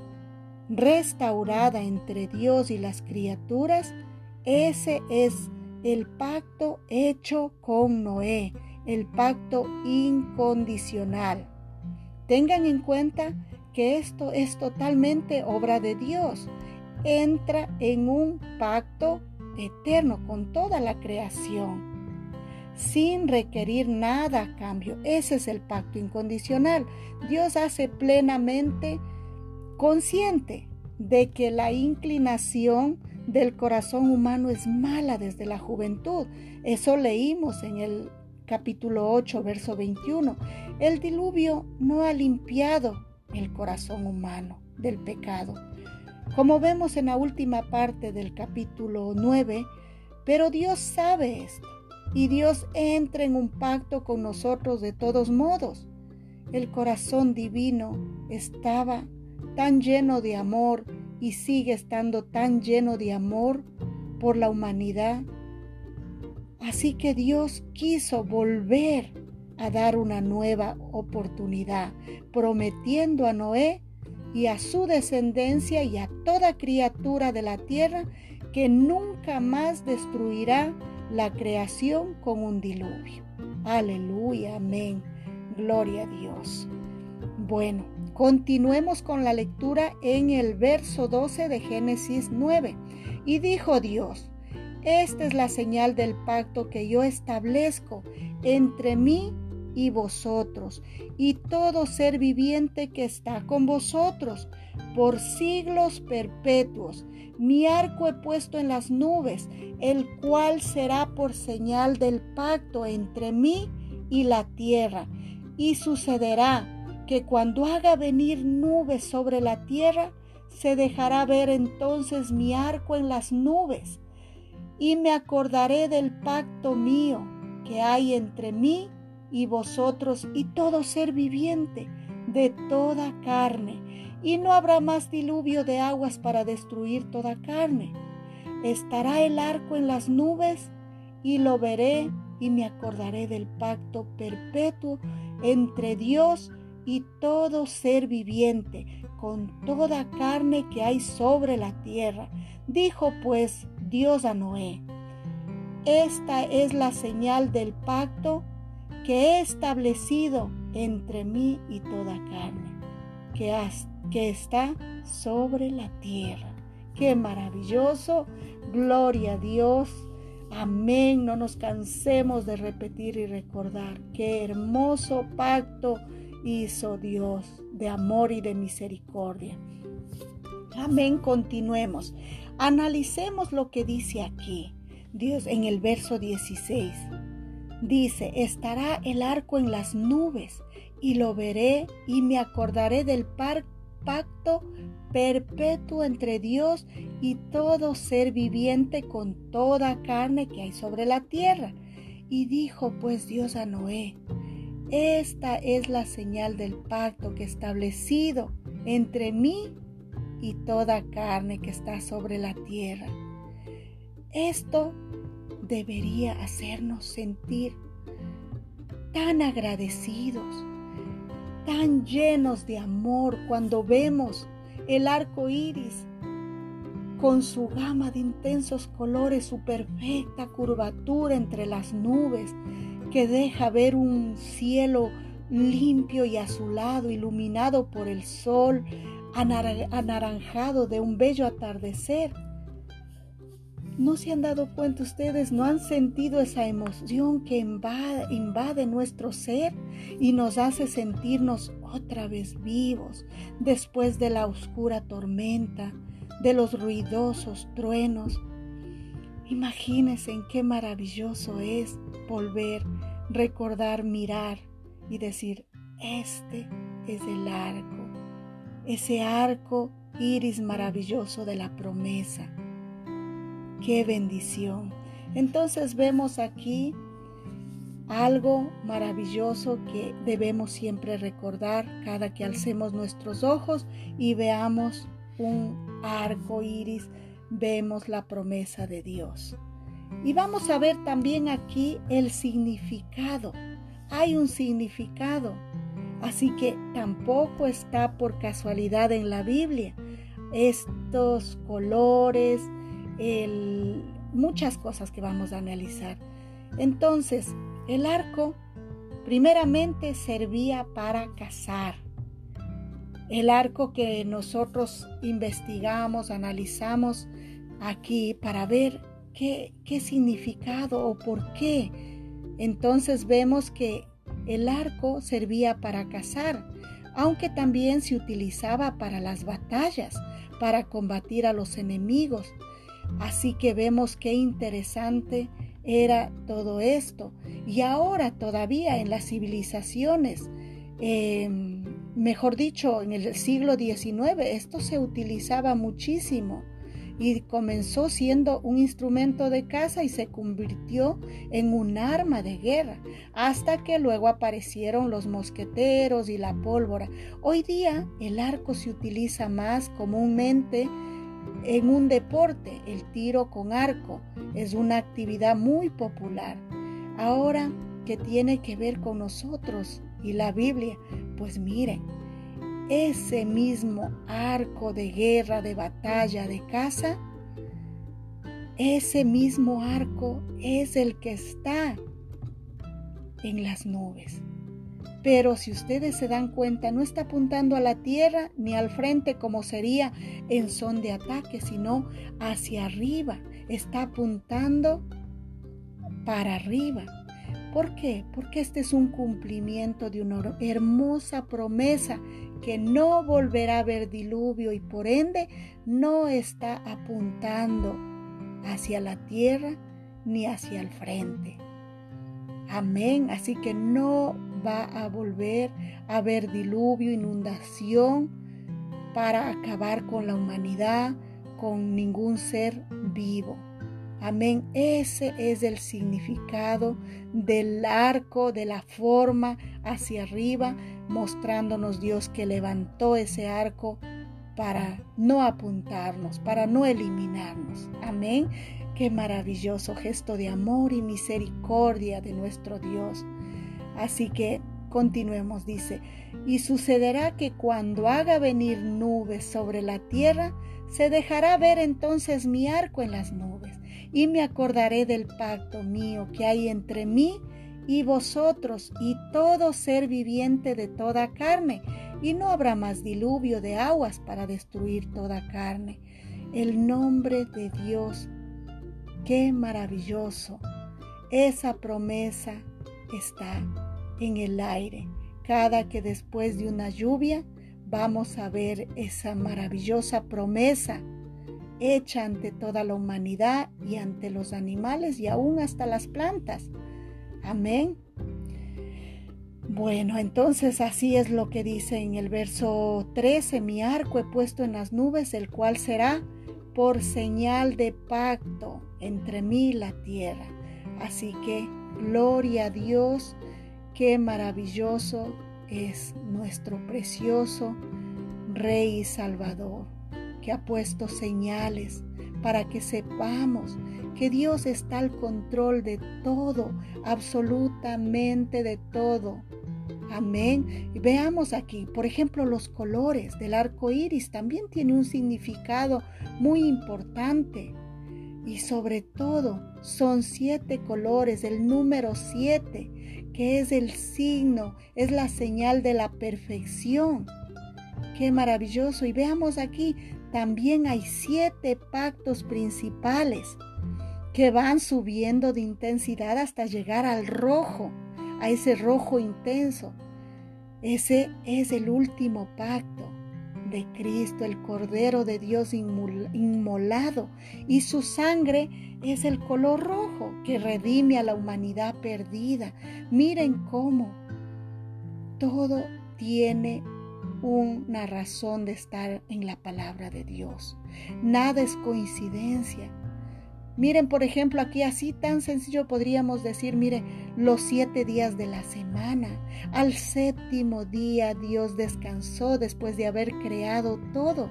restaurada entre Dios y las criaturas, ese es el pacto hecho con Noé, el pacto incondicional. Tengan en cuenta que esto es totalmente obra de Dios. Entra en un pacto eterno con toda la creación, sin requerir nada a cambio. Ese es el pacto incondicional. Dios hace plenamente consciente de que la inclinación del corazón humano es mala desde la juventud. Eso leímos en el capítulo ocho, verso veintiuno. El diluvio no ha limpiado el corazón humano del pecado, como vemos en la última parte del capítulo nueve, pero Dios sabe esto y Dios entra en un pacto con nosotros de todos modos. El corazón divino estaba tan lleno de amor y sigue estando tan lleno de amor por la humanidad. Así que Dios quiso volver a dar una nueva oportunidad, prometiendo a Noé y a su descendencia y a toda criatura de la tierra que nunca más destruirá la creación con un diluvio. Aleluya, amén, gloria a Dios. Bueno, continuemos con la lectura en el verso doce de Génesis nueve. Y dijo Dios: esta es la señal del pacto que yo establezco entre mí y vosotros, y todo ser viviente que está con vosotros, por siglos perpetuos. Mi arco he puesto en las nubes, el cual será por señal del pacto entre mí y la tierra. Y sucederá que cuando haga venir nubes sobre la tierra, se dejará ver entonces mi arco en las nubes, y me acordaré del pacto mío que hay entre mí y vosotros y todo ser viviente de toda carne, y no habrá más diluvio de aguas para destruir toda carne. Estará el arco en las nubes, y lo veré y me acordaré del pacto perpetuo entre Dios y todo ser viviente, con toda carne que hay sobre la tierra. Dijo pues Dios a Noé: esta es la señal del pacto que he establecido entre mí y toda carne que, has, que está sobre la tierra. ¡Qué maravilloso! Gloria a Dios. Amén. No nos cansemos de repetir y recordar qué hermoso pacto hizo Dios de amor y de misericordia. Amén, continuemos. Analicemos lo que dice aquí. Dios en el verso dieciséis. Dice, estará el arco en las nubes y lo veré y me acordaré del pacto perpetuo entre Dios y todo ser viviente con toda carne que hay sobre la tierra. Y dijo pues Dios a Noé, esta es la señal del pacto que he establecido entre mí y toda carne que está sobre la tierra. Esto debería hacernos sentir tan agradecidos, tan llenos de amor cuando vemos el arco iris con su gama de intensos colores, su perfecta curvatura entre las nubes que deja ver un cielo limpio y azulado, iluminado por el sol, anaranjado de un bello atardecer. ¿No se han dado cuenta ustedes? ¿No han sentido esa emoción que invade, invade nuestro ser y nos hace sentirnos otra vez vivos después de la oscura tormenta, de los ruidosos truenos? Imagínense en qué maravilloso es volver, recordar, mirar y decir, este es el arco, ese arco iris maravilloso de la promesa. ¡Qué bendición! Entonces vemos aquí algo maravilloso que debemos siempre recordar cada que alcemos nuestros ojos y veamos un arco iris, vemos la promesa de Dios. Y vamos a ver también aquí el significado. Hay un significado, así que tampoco está por casualidad en la Biblia. Estos colores, El, muchas cosas que vamos a analizar. Entonces, el arco primeramente servía para cazar. El arco que nosotros investigamos, analizamos aquí para ver qué, qué significado o por qué. Entonces vemos que el arco servía para cazar, aunque también se utilizaba para las batallas, para combatir a los enemigos. Así que vemos qué interesante era todo esto. Y ahora todavía en las civilizaciones, eh, mejor dicho, en el siglo diecinueve, esto se utilizaba muchísimo y comenzó siendo un instrumento de caza y se convirtió en un arma de guerra, hasta que luego aparecieron los mosqueteros y la pólvora. Hoy día el arco se utiliza más comúnmente en un deporte. El tiro con arco es una actividad muy popular. Ahora, ¿qué tiene que ver con nosotros y la Biblia? Pues miren, ese mismo arco de guerra, de batalla, de caza, ese mismo arco es el que está en las nubes. Pero si ustedes se dan cuenta, no está apuntando a la tierra ni al frente como sería en son de ataque, sino hacia arriba. Está apuntando para arriba. ¿Por qué? Porque este es un cumplimiento de una hermosa promesa que no volverá a haber diluvio y por ende no está apuntando hacia la tierra ni hacia el frente. Amén. Así que no va a volver a haber diluvio, inundación para acabar con la humanidad, con ningún ser vivo. Amén. Ese es el significado del arco, de la forma hacia arriba, mostrándonos Dios que levantó ese arco para no apuntarnos, para no eliminarnos. Amén. Qué maravilloso gesto de amor y misericordia de nuestro Dios. Así que continuemos, dice, y sucederá que cuando haga venir nubes sobre la tierra, se dejará ver entonces mi arco en las nubes, y me acordaré del pacto mío que hay entre mí y vosotros y todo ser viviente de toda carne, y no habrá más diluvio de aguas para destruir toda carne. El nombre de Dios, qué maravilloso. Esa promesa está en el aire. Cada que después de una lluvia vamos a ver esa maravillosa promesa hecha ante toda la humanidad y ante los animales y aún hasta las plantas. Amén. Bueno, entonces así es lo que dice en el verso trece: mi arco he puesto en las nubes, el cual será por señal de pacto entre mí y la tierra. Así que gloria a Dios, qué maravilloso es nuestro precioso Rey y Salvador, que ha puesto señales para que sepamos que Dios está al control de todo, absolutamente de todo. Amén. Y veamos aquí, por ejemplo, los colores del arco iris también tiene un significado muy importante. Y sobre todo, son siete colores, el número siete, que es el signo, es la señal de la perfección. ¡Qué maravilloso! Y veamos aquí, también hay siete pactos principales que van subiendo de intensidad hasta llegar al rojo, a ese rojo intenso. Ese es el último pacto de Cristo, el Cordero de Dios inmolado, y su sangre es el color rojo que redime a la humanidad perdida. Miren cómo todo tiene una razón de estar en la palabra de Dios. Nada es coincidencia. Miren, por ejemplo, aquí así tan sencillo podríamos decir, mire, los siete días de la semana. Al séptimo día Dios descansó después de haber creado todo.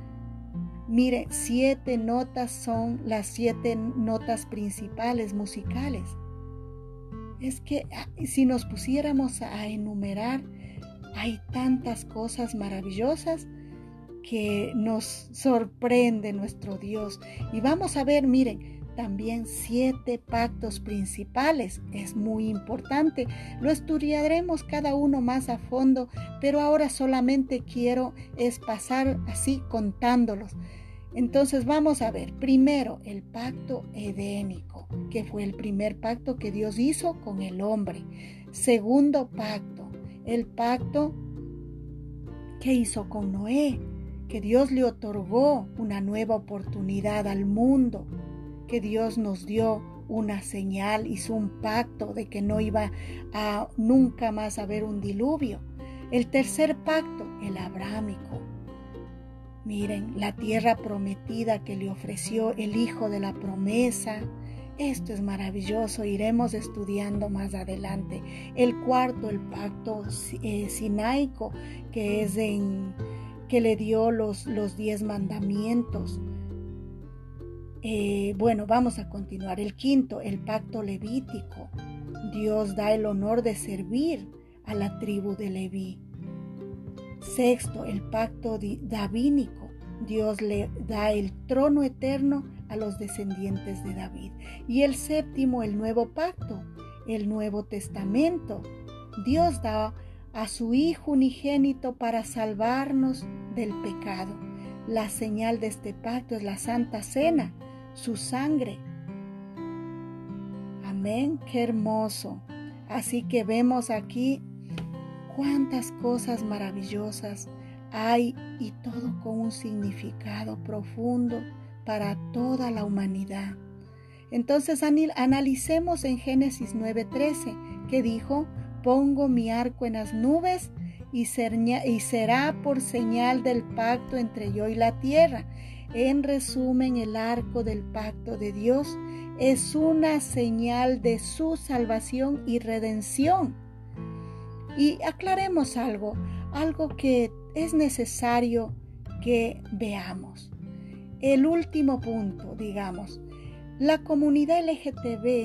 Mire, siete notas son las siete notas principales musicales. Es que si nos pusiéramos a enumerar, hay tantas cosas maravillosas que nos sorprende nuestro Dios. Y vamos a ver, miren, también siete pactos principales. Es muy importante. Lo estudiaremos cada uno más a fondo, pero ahora solamente quiero es pasar así contándolos. Entonces vamos a ver, primero el pacto edénico, que fue el primer pacto que Dios hizo con el hombre. Segundo pacto, el pacto que hizo con Noé, que Dios le otorgó una nueva oportunidad al mundo, que Dios nos dio una señal, hizo un pacto de que no iba a nunca más haber un diluvio. El tercer pacto, el abrámico. Miren, la tierra prometida que le ofreció el hijo de la promesa. Esto es maravilloso, iremos estudiando más adelante. El cuarto, el pacto eh, sinaico, que es en que le dio los, los diez mandamientos. Eh, bueno, vamos a continuar. El quinto, el pacto levítico. Dios da el honor de servir a la tribu de Leví. Sexto, el pacto davínico. Dios le da el trono eterno a los descendientes de David. Y el séptimo, el nuevo pacto, el Nuevo Testamento. Dios da a su Hijo unigénito para salvarnos del pecado. La señal de este pacto es la Santa Cena, su sangre. Amén, qué hermoso. Así que vemos aquí cuántas cosas maravillosas hay y todo con un significado profundo para toda la humanidad. Entonces analicemos en Génesis nueve trece, que dijo: pongo mi arco en las nubes y será por señal del pacto entre yo y la tierra. En resumen, el arco del pacto de Dios es una señal de su salvación y redención. Y aclaremos algo, algo que es necesario que veamos. El último punto, digamos, la comunidad L G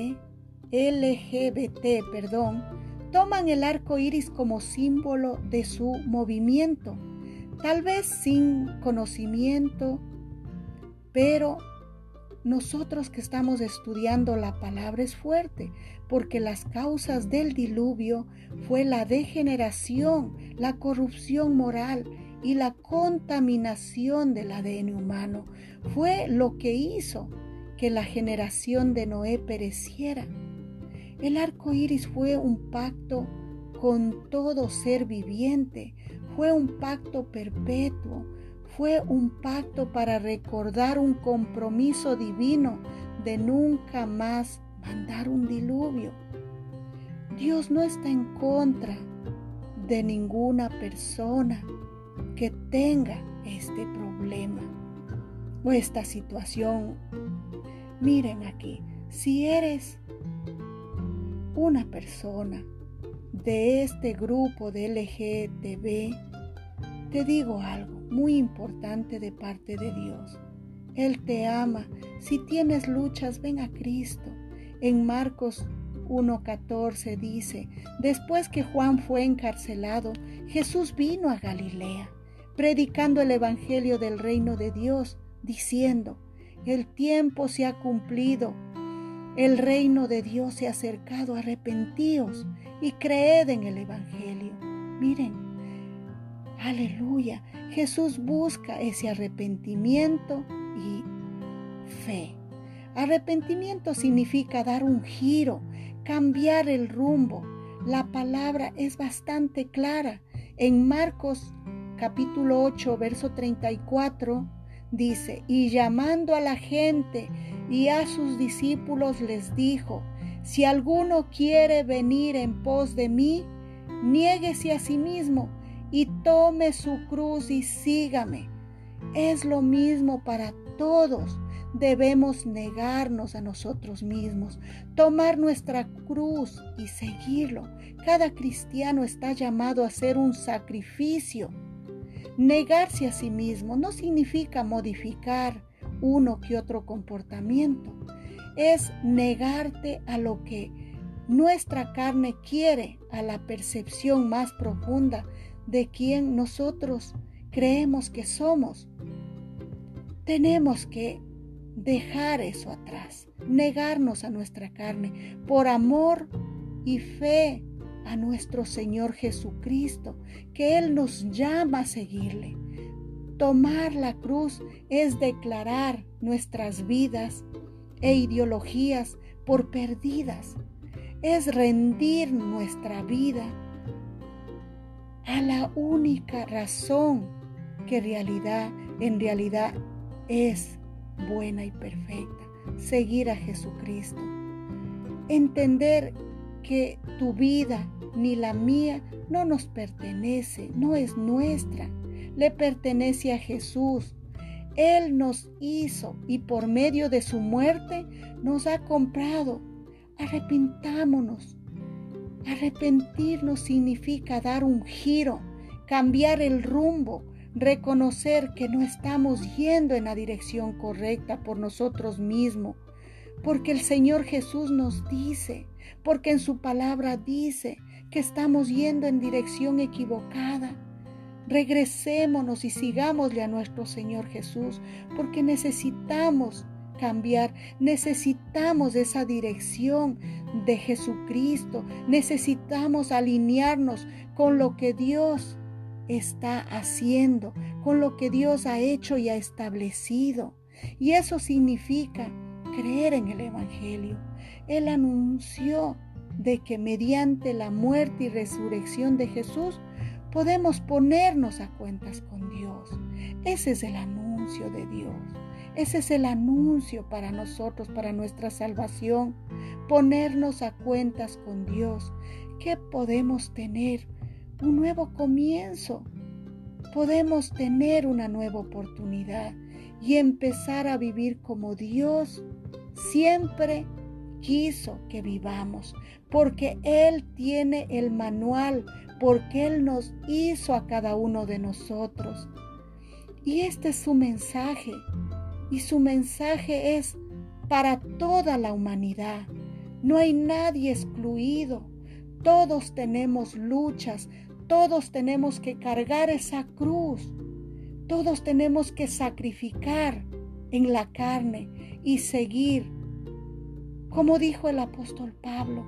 B T, perdón, toman el arco iris como símbolo de su movimiento, tal vez sin conocimiento, pero nosotros que estamos estudiando la palabra es fuerte, porque las causas del diluvio fue la degeneración, la corrupción moral y la contaminación del A D N humano. Fue lo que hizo que la generación de Noé pereciera. El arco iris fue un pacto con todo ser viviente, fue un pacto perpetuo, fue un pacto para recordar un compromiso divino de nunca más mandar un diluvio. Dios no está en contra de ninguna persona que tenga este problema o esta situación. Miren aquí, si eres una persona de este grupo de L G B T, te digo algo muy importante de parte de Dios. Él te ama. Si tienes luchas, ven a Cristo. En Marcos uno catorce dice: después que Juan fue encarcelado, Jesús vino a Galilea, predicando el evangelio del reino de Dios, diciendo: el tiempo se ha cumplido, el reino de Dios se ha acercado, arrepentíos y creed en el evangelio. Miren, aleluya, Jesús busca ese arrepentimiento y fe. Arrepentimiento significa dar un giro, cambiar el rumbo. La palabra es bastante clara. En Marcos capítulo ocho, verso treinta y cuatro, dice: y llamando a la gente y a sus discípulos les dijo: si alguno quiere venir en pos de mí, niéguese a sí mismo y tome su cruz y sígame. Es lo mismo para todos. Debemos negarnos a nosotros mismos, tomar nuestra cruz y seguirlo. Cada cristiano está llamado a hacer un sacrificio. Negarse a sí mismo no significa modificar uno que otro comportamiento. Es negarte a lo que nuestra carne quiere, a la percepción más profunda de quien nosotros creemos que somos. Tenemos que dejar eso atrás, negarnos a nuestra carne por amor y fe a nuestro Señor Jesucristo, que Él nos llama a seguirle. Tomar la cruz es declarar nuestras vidas e ideologías por perdidas. Es rendir nuestra vida a la única razón que realidad, en realidad es buena y perfecta: seguir a Jesucristo. Entender que tu vida ni la mía no nos pertenece, no es nuestra, le pertenece a Jesús. Él nos hizo y por medio de su muerte nos ha comprado. Arrepintámonos. Arrepentirnos significa dar un giro, cambiar el rumbo, reconocer que no estamos yendo en la dirección correcta por nosotros mismos, porque el Señor Jesús nos dice, porque en su palabra dice que estamos yendo en dirección equivocada. Regresémonos y sigámosle a nuestro Señor Jesús, porque necesitamos cambiar, necesitamos esa dirección de Jesucristo, necesitamos alinearnos con lo que Dios está haciendo, con lo que Dios ha hecho y ha establecido. Y eso significa creer en el Evangelio. Él anunció de que mediante la muerte y resurrección de Jesús podemos ponernos a cuentas con Dios. Ese es el anuncio de Dios. Ese es el anuncio para nosotros, para nuestra salvación. Ponernos a cuentas con Dios. ¿Qué podemos tener? Un nuevo comienzo. Podemos tener una nueva oportunidad y empezar a vivir como Dios siempre quiso que vivamos, porque Él tiene el manual, porque Él nos hizo a cada uno de nosotros. Y este es su mensaje, y su mensaje es para toda la humanidad. No hay nadie excluido. Todos tenemos luchas, todos tenemos que cargar esa cruz, todos tenemos que sacrificar en la carne y seguir, como dijo el apóstol Pablo.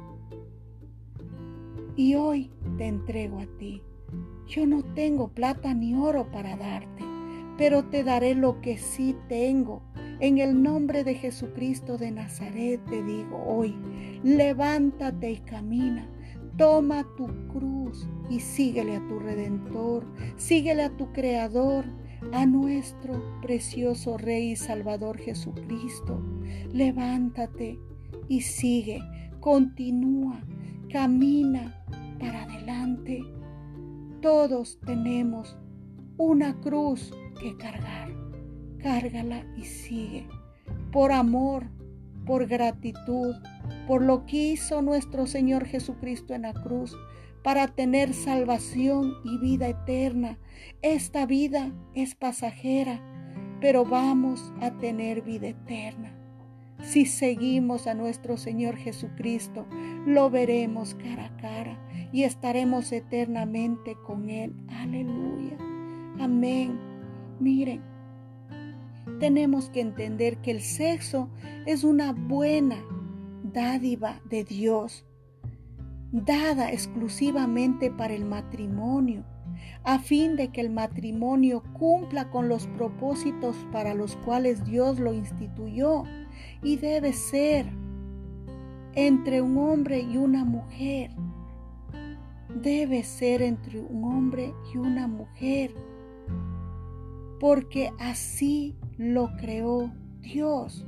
Y hoy te entrego a ti. Yo no tengo plata ni oro para darte, pero te daré lo que sí tengo. En el nombre de Jesucristo de Nazaret te digo hoy, levántate y camina. Toma tu cruz y síguele a tu Redentor, síguele a tu Creador, a nuestro precioso Rey y Salvador Jesucristo. Levántate y sigue, continúa, camina para adelante. Todos tenemos una cruz que cargar. Cárgala y sigue. Por amor, por gratitud, por lo que hizo nuestro Señor Jesucristo en la cruz, para tener salvación y vida eterna. Esta vida es pasajera, pero vamos a tener vida eterna. Si seguimos a nuestro Señor Jesucristo, lo veremos cara a cara y estaremos eternamente con Él. Aleluya. Amén. Miren, tenemos que entender que el sexo es una buena dádiva de Dios, dada exclusivamente para el matrimonio, a fin de que el matrimonio cumpla con los propósitos para los cuales Dios lo instituyó, y debe ser entre un hombre y una mujer. Debe ser entre un hombre y una mujer, porque así lo creó Dios.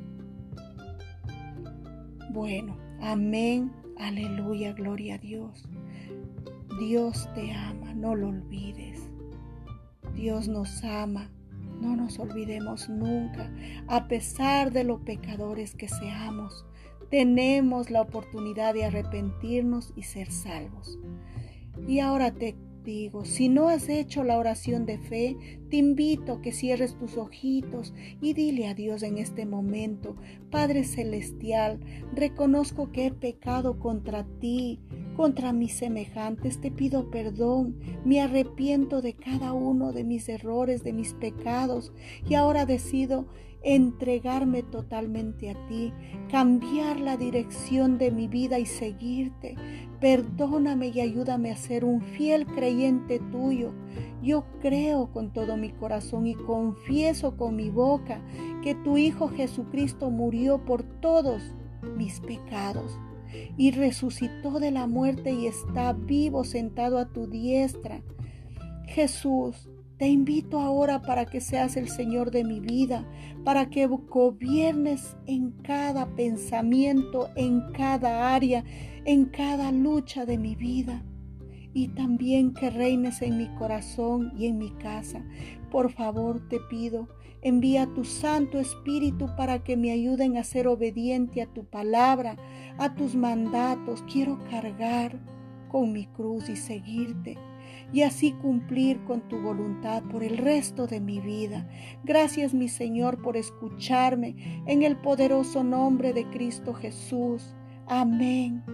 Bueno, amén, aleluya, gloria a Dios. Dios te ama, no lo olvides. Dios nos ama, no nos olvidemos nunca. A pesar de lo pecadores que seamos, tenemos la oportunidad de arrepentirnos y ser salvos. Y ahora te digo, si no has hecho la oración de fe, te invito a que cierres tus ojitos y dile a Dios en este momento: Padre Celestial, reconozco que he pecado contra ti, contra mis semejantes, te pido perdón, me arrepiento de cada uno de mis errores, de mis pecados, y ahora decido entregarme totalmente a ti, cambiar la dirección de mi vida y seguirte. Perdóname y ayúdame a ser un fiel creyente tuyo. Yo creo con todo mi corazón y confieso con mi boca que tu Hijo Jesucristo murió por todos mis pecados y resucitó de la muerte y está vivo sentado a tu diestra. Jesús, te invito ahora para que seas el Señor de mi vida, para que gobiernes en cada pensamiento, en cada área, en cada lucha de mi vida, y también que reines en mi corazón y en mi casa. Por favor, te pido, envía tu Santo Espíritu para que me ayuden a ser obediente a tu palabra, a tus mandatos. Quiero cargar con mi cruz y seguirte, y así cumplir con tu voluntad por el resto de mi vida. Gracias, mi Señor, por escucharme, en el poderoso nombre de Cristo Jesús. Amén.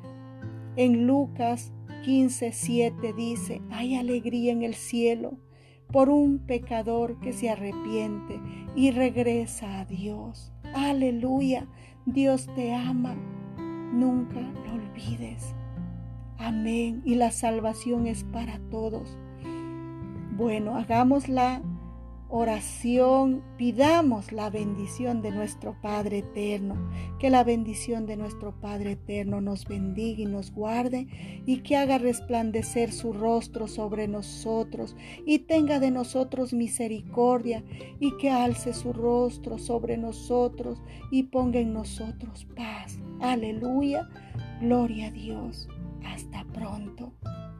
En Lucas quince siete dice: hay alegría en el cielo por un pecador que se arrepiente y regresa a Dios. Aleluya. Dios te ama. Nunca lo olvides. Amén. Y la salvación es para todos. Bueno, hagamos la oración, pidamos la bendición de nuestro Padre eterno. Que la bendición de nuestro Padre eterno nos bendiga y nos guarde, y que haga resplandecer su rostro sobre nosotros y tenga de nosotros misericordia, y que alce su rostro sobre nosotros y ponga en nosotros paz. Aleluya. Gloria a Dios. Hasta pronto.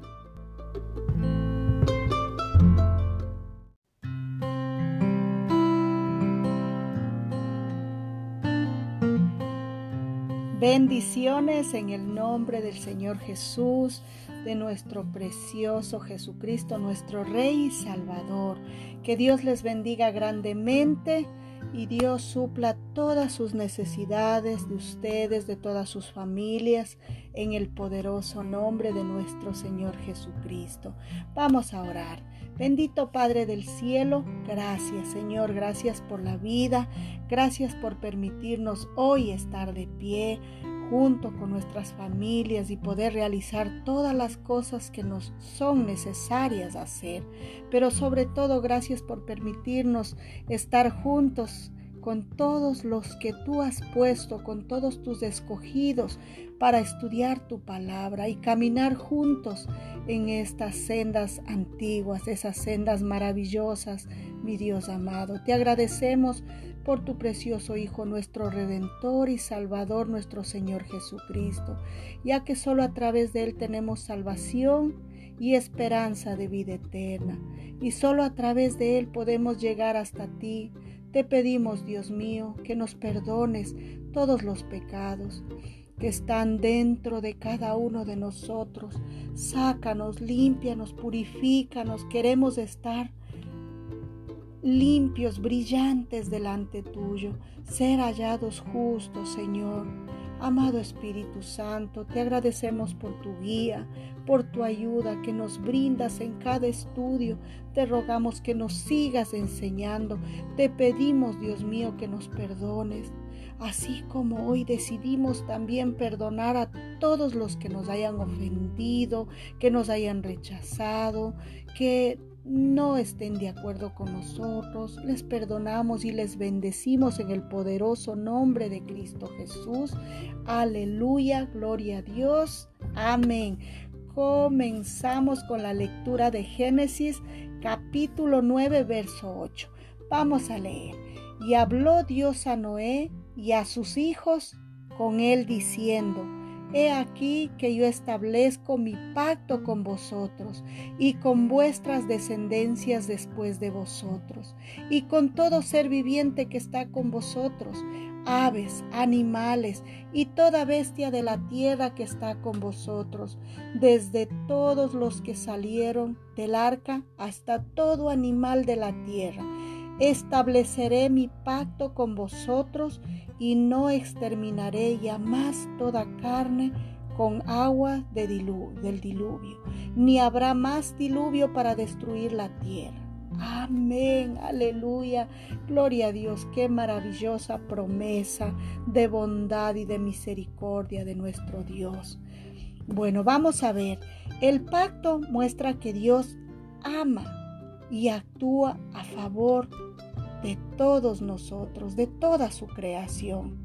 Bendiciones en el nombre del Señor Jesús, de nuestro precioso Jesucristo, nuestro Rey y Salvador. Que Dios les bendiga grandemente y Dios supla todas sus necesidades de ustedes, de todas sus familias, en el poderoso nombre de nuestro Señor Jesucristo. Vamos a orar. Bendito Padre del cielo, gracias Señor, gracias por la vida, gracias por permitirnos hoy estar de pie junto con nuestras familias y poder realizar todas las cosas que nos son necesarias hacer. Pero sobre todo, gracias por permitirnos estar juntos con todos los que tú has puesto, con todos tus escogidos para estudiar tu palabra y caminar juntos en estas sendas antiguas, esas sendas maravillosas, mi Dios amado. Te agradecemos por tu precioso Hijo, nuestro Redentor y Salvador, nuestro Señor Jesucristo, ya que solo a través de Él tenemos salvación y esperanza de vida eterna, y solo a través de Él podemos llegar hasta ti. Te pedimos, Dios mío, que nos perdones todos los pecados que están dentro de cada uno de nosotros. Sácanos, límpianos, purifícanos. Queremos estar limpios, brillantes delante tuyo, ser hallados justos, Señor. Amado Espíritu Santo, te agradecemos por tu guía, por tu ayuda que nos brindas en cada estudio. Te rogamos que nos sigas enseñando. Te pedimos, Dios mío, que nos perdones. Así como hoy decidimos también perdonar a todos los que nos hayan ofendido, que nos hayan rechazado, que no estén de acuerdo con nosotros, les perdonamos y les bendecimos en el poderoso nombre de Cristo Jesús. Aleluya, gloria a Dios. Amén. Comenzamos con la lectura de Génesis, capítulo nueve, verso ocho. Vamos a leer. Y habló Dios a Noé y a sus hijos con él diciendo: He aquí que yo establezco mi pacto con vosotros y con vuestras descendencias después de vosotros, y con todo ser viviente que está con vosotros, aves, animales y toda bestia de la tierra que está con vosotros, desde todos los que salieron del arca hasta todo animal de la tierra. Estableceré mi pacto con vosotros y no exterminaré ya más toda carne con agua de dilu- del diluvio, ni habrá más diluvio para destruir la tierra. Amén, aleluya, gloria a Dios. Qué maravillosa promesa de bondad y de misericordia de nuestro Dios. Bueno, vamos a ver, el pacto muestra que Dios ama y actúa a favor de todos nosotros, de toda su creación.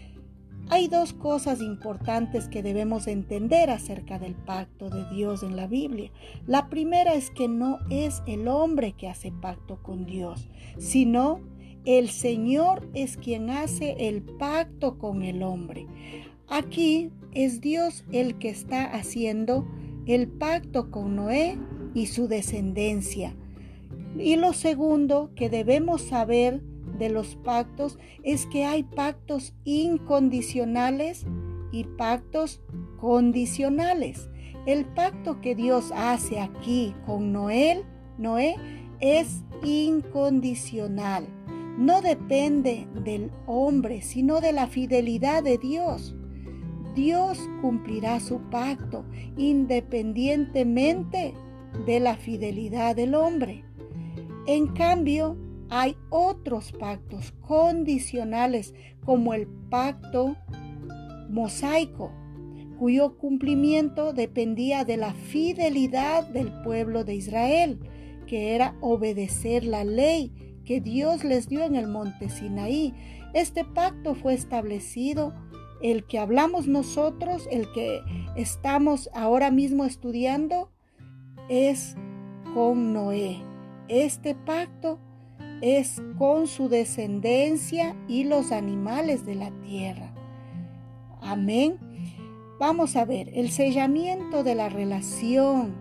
Hay dos cosas importantes que debemos entender acerca del pacto de Dios en la Biblia. La primera es que no es el hombre que hace pacto con Dios, sino el Señor es quien hace el pacto con el hombre. Aquí es Dios el que está haciendo el pacto con Noé y su descendencia. Y lo segundo que debemos saber de los pactos es que hay pactos incondicionales y pactos condicionales. El pacto que Dios hace aquí con Noé, Noé es incondicional. No depende del hombre, sino de la fidelidad de Dios. Dios cumplirá su pacto independientemente de la fidelidad del hombre. En cambio, hay otros pactos condicionales como el pacto mosaico, cuyo cumplimiento dependía de la fidelidad del pueblo de Israel, que era obedecer la ley que Dios les dio en el monte Sinaí. Este pacto fue establecido, el que hablamos nosotros, el que estamos ahora mismo estudiando, es con Noé. Este pacto es con su descendencia y los animales de la tierra. Amén. Vamos a ver, el sellamiento de la relación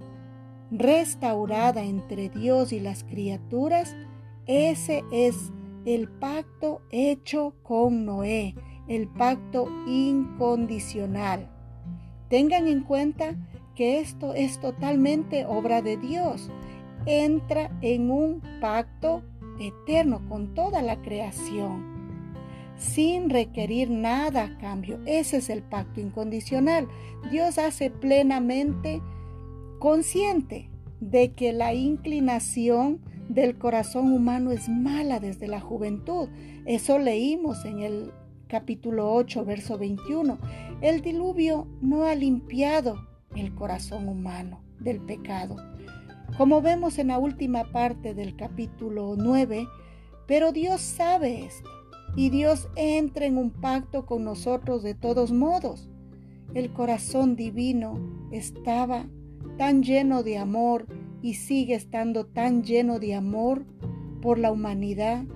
restaurada entre Dios y las criaturas, ese es el pacto hecho con Noé, el pacto incondicional. Tengan en cuenta que esto es totalmente obra de Dios. Entra en un pacto eterno con toda la creación, sin requerir nada a cambio. Ese es el pacto incondicional. Dios hace plenamente consciente de que la inclinación del corazón humano es mala desde la juventud. Eso leímos en el capítulo ocho, verso veintiuno. El diluvio no ha limpiado el corazón humano del pecado. Como vemos en la última parte del capítulo nueve, Pero Dios sabe esto y Dios entra en un pacto con nosotros de todos modos. El corazón divino estaba tan lleno de amor y sigue estando tan lleno de amor por la humanidad.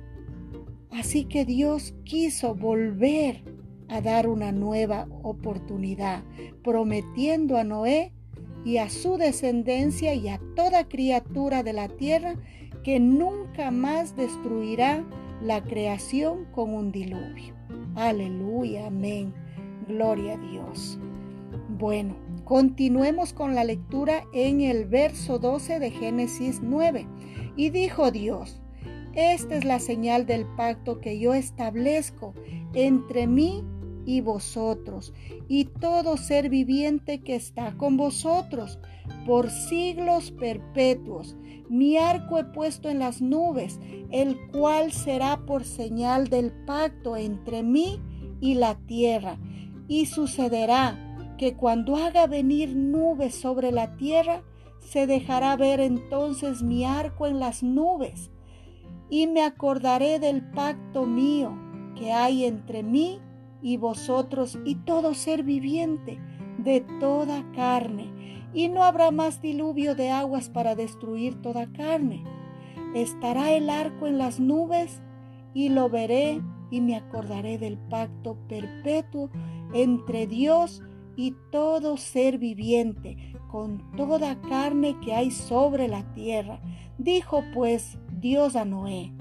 Así que Dios quiso volver a dar una nueva oportunidad, prometiendo a Noé y a su descendencia y a toda criatura de la tierra que nunca más destruirá la creación con un diluvio. Aleluya, amén. Gloria a Dios. Bueno, continuemos con la lectura en el verso doce de Génesis nueve. Y dijo Dios: esta es la señal del pacto que yo establezco entre mí y vosotros y todo ser viviente que está con vosotros por siglos perpetuos. Mi arco he puesto en las nubes, el cual será por señal del pacto entre mí y la tierra. Y sucederá que cuando haga venir nubes sobre la tierra, se dejará ver entonces mi arco en las nubes. Y me acordaré del pacto mío que hay entre mí y vosotros y todo ser viviente de toda carne. Y no habrá más diluvio de aguas para destruir toda carne. Estará el arco en las nubes y lo veré y me acordaré del pacto perpetuo entre Dios y todo ser viviente, con toda carne que hay sobre la tierra. Dijo pues Dios a Noé: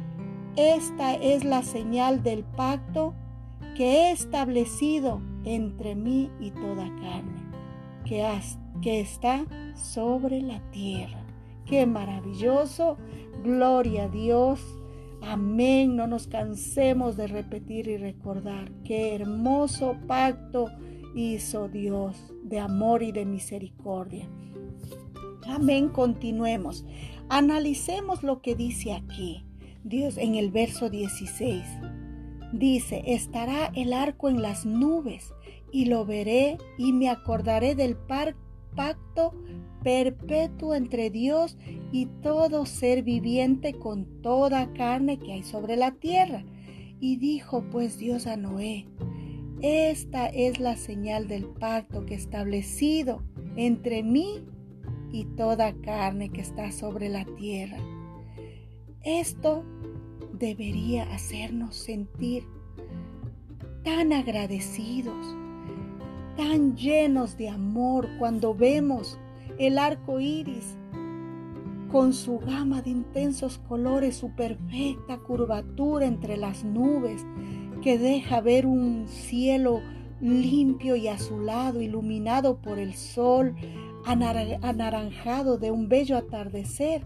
esta es la señal del pacto que he establecido entre mí y toda carne que, has, que está sobre la tierra. ¡Qué maravilloso! Gloria a Dios. Amén. No nos cansemos de repetir y recordar qué hermoso pacto hizo Dios de amor y de misericordia. Amén. Continuemos. Analicemos lo que dice aquí Dios en el verso dieciséis. Dice: estará el arco en las nubes y lo veré y me acordaré del par- pacto perpetuo entre Dios y todo ser viviente con toda carne que hay sobre la tierra. Y dijo pues Dios a Noé: esta es la señal del pacto que he establecido entre mí y toda carne que está sobre la tierra. Esto debería hacernos sentir tan agradecidos, tan llenos de amor cuando vemos el arco iris con su gama de intensos colores, su perfecta curvatura entre las nubes que deja ver un cielo limpio y azulado, iluminado por el sol, anar- anaranjado de un bello atardecer.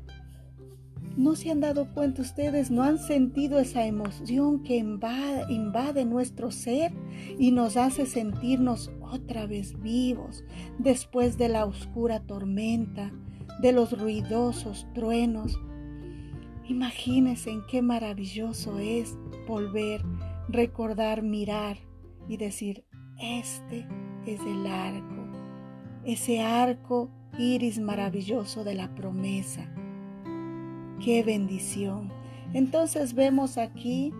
¿No se han dado cuenta ustedes? ¿No han sentido esa emoción que invade, invade nuestro ser y nos hace sentirnos otra vez vivos después de la oscura tormenta, de los ruidosos truenos? Imagínense en qué maravilloso es volver, recordar, mirar y decir: este es el arco, ese arco iris maravilloso de la promesa. ¡Qué bendición! Entonces vemos aquí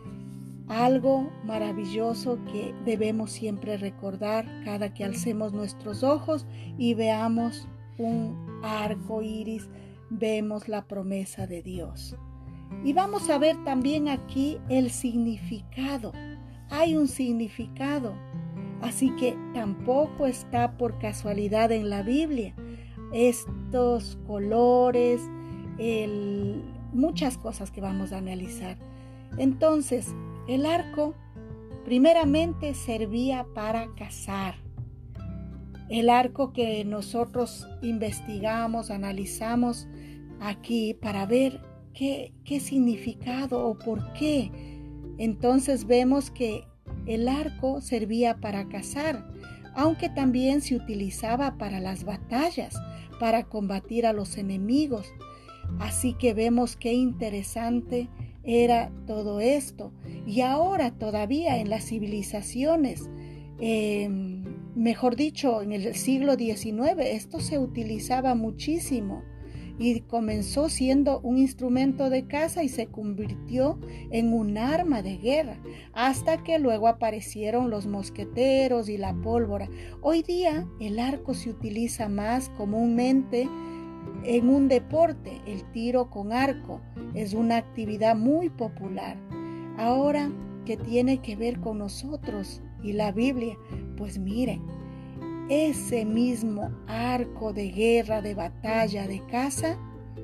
algo maravilloso que debemos siempre recordar cada que alcemos nuestros ojos y veamos un arco iris, vemos la promesa de Dios. Y vamos a ver también aquí el significado. Hay un significado, así que tampoco está por casualidad en la Biblia. Estos colores, El, muchas cosas que vamos a analizar. Entonces, el arco primeramente servía para cazar. El arco que nosotros investigamos, analizamos aquí para ver qué, qué significado o por qué. Entonces vemos que el arco servía para cazar, aunque también se utilizaba para las batallas, para combatir a los enemigos. Así que vemos qué interesante era todo esto. Y ahora todavía en las civilizaciones, eh, mejor dicho, en el siglo diecinueve, esto se utilizaba muchísimo. y comenzó siendo un instrumento de caza y se convirtió en un arma de guerra, hasta que luego aparecieron los mosqueteros y la pólvora. Hoy día el arco se utiliza más comúnmente en un deporte. El tiro con arco es una actividad muy popular. Ahora, ¿qué tiene que ver con nosotros y la Biblia? Pues miren, ese mismo arco de guerra, de batalla, de caza,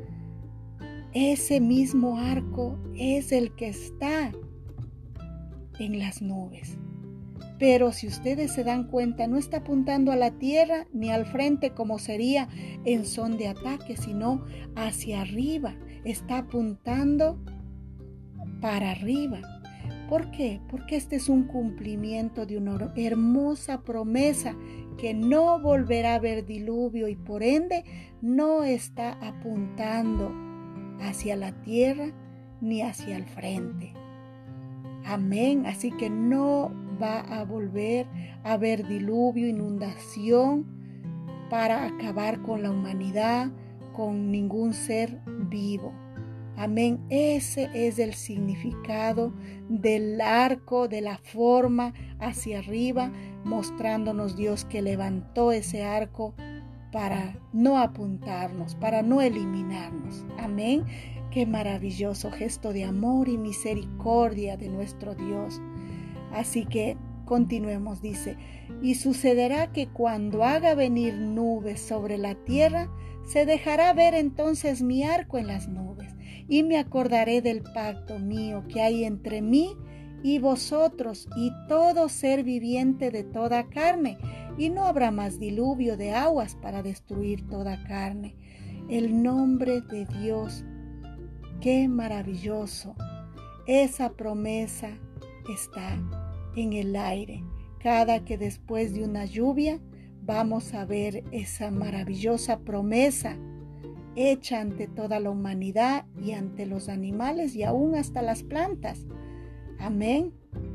ese mismo arco es el que está en las nubes. Pero si ustedes se dan cuenta, no está apuntando a la tierra ni al frente como sería en son de ataque, sino hacia arriba. Está apuntando para arriba. ¿Por qué? Porque este es un cumplimiento de una hermosa promesa que no volverá a haber diluvio y por ende no está apuntando hacia la tierra ni hacia el frente. Amén. Así que no va a volver a haber diluvio, inundación para acabar con la humanidad, con ningún ser vivo. Amén. Ese es el significado del arco, de la forma hacia arriba, mostrándonos Dios que levantó ese arco para no apuntarnos, para no eliminarnos. Amén. Qué maravilloso gesto de amor y misericordia de nuestro Dios. Así que continuemos, dice, y sucederá que cuando haga venir nubes sobre la tierra, se dejará ver entonces mi arco en las nubes, y me acordaré del pacto mío que hay entre mí y vosotros y todo ser viviente de toda carne, y no habrá más diluvio de aguas para destruir toda carne. El nombre de Dios, qué maravilloso. Esa promesa está en el aire. Cada que después de una lluvia vamos a ver esa maravillosa promesa hecha ante toda la humanidad y ante los animales y aún hasta las plantas. Amén.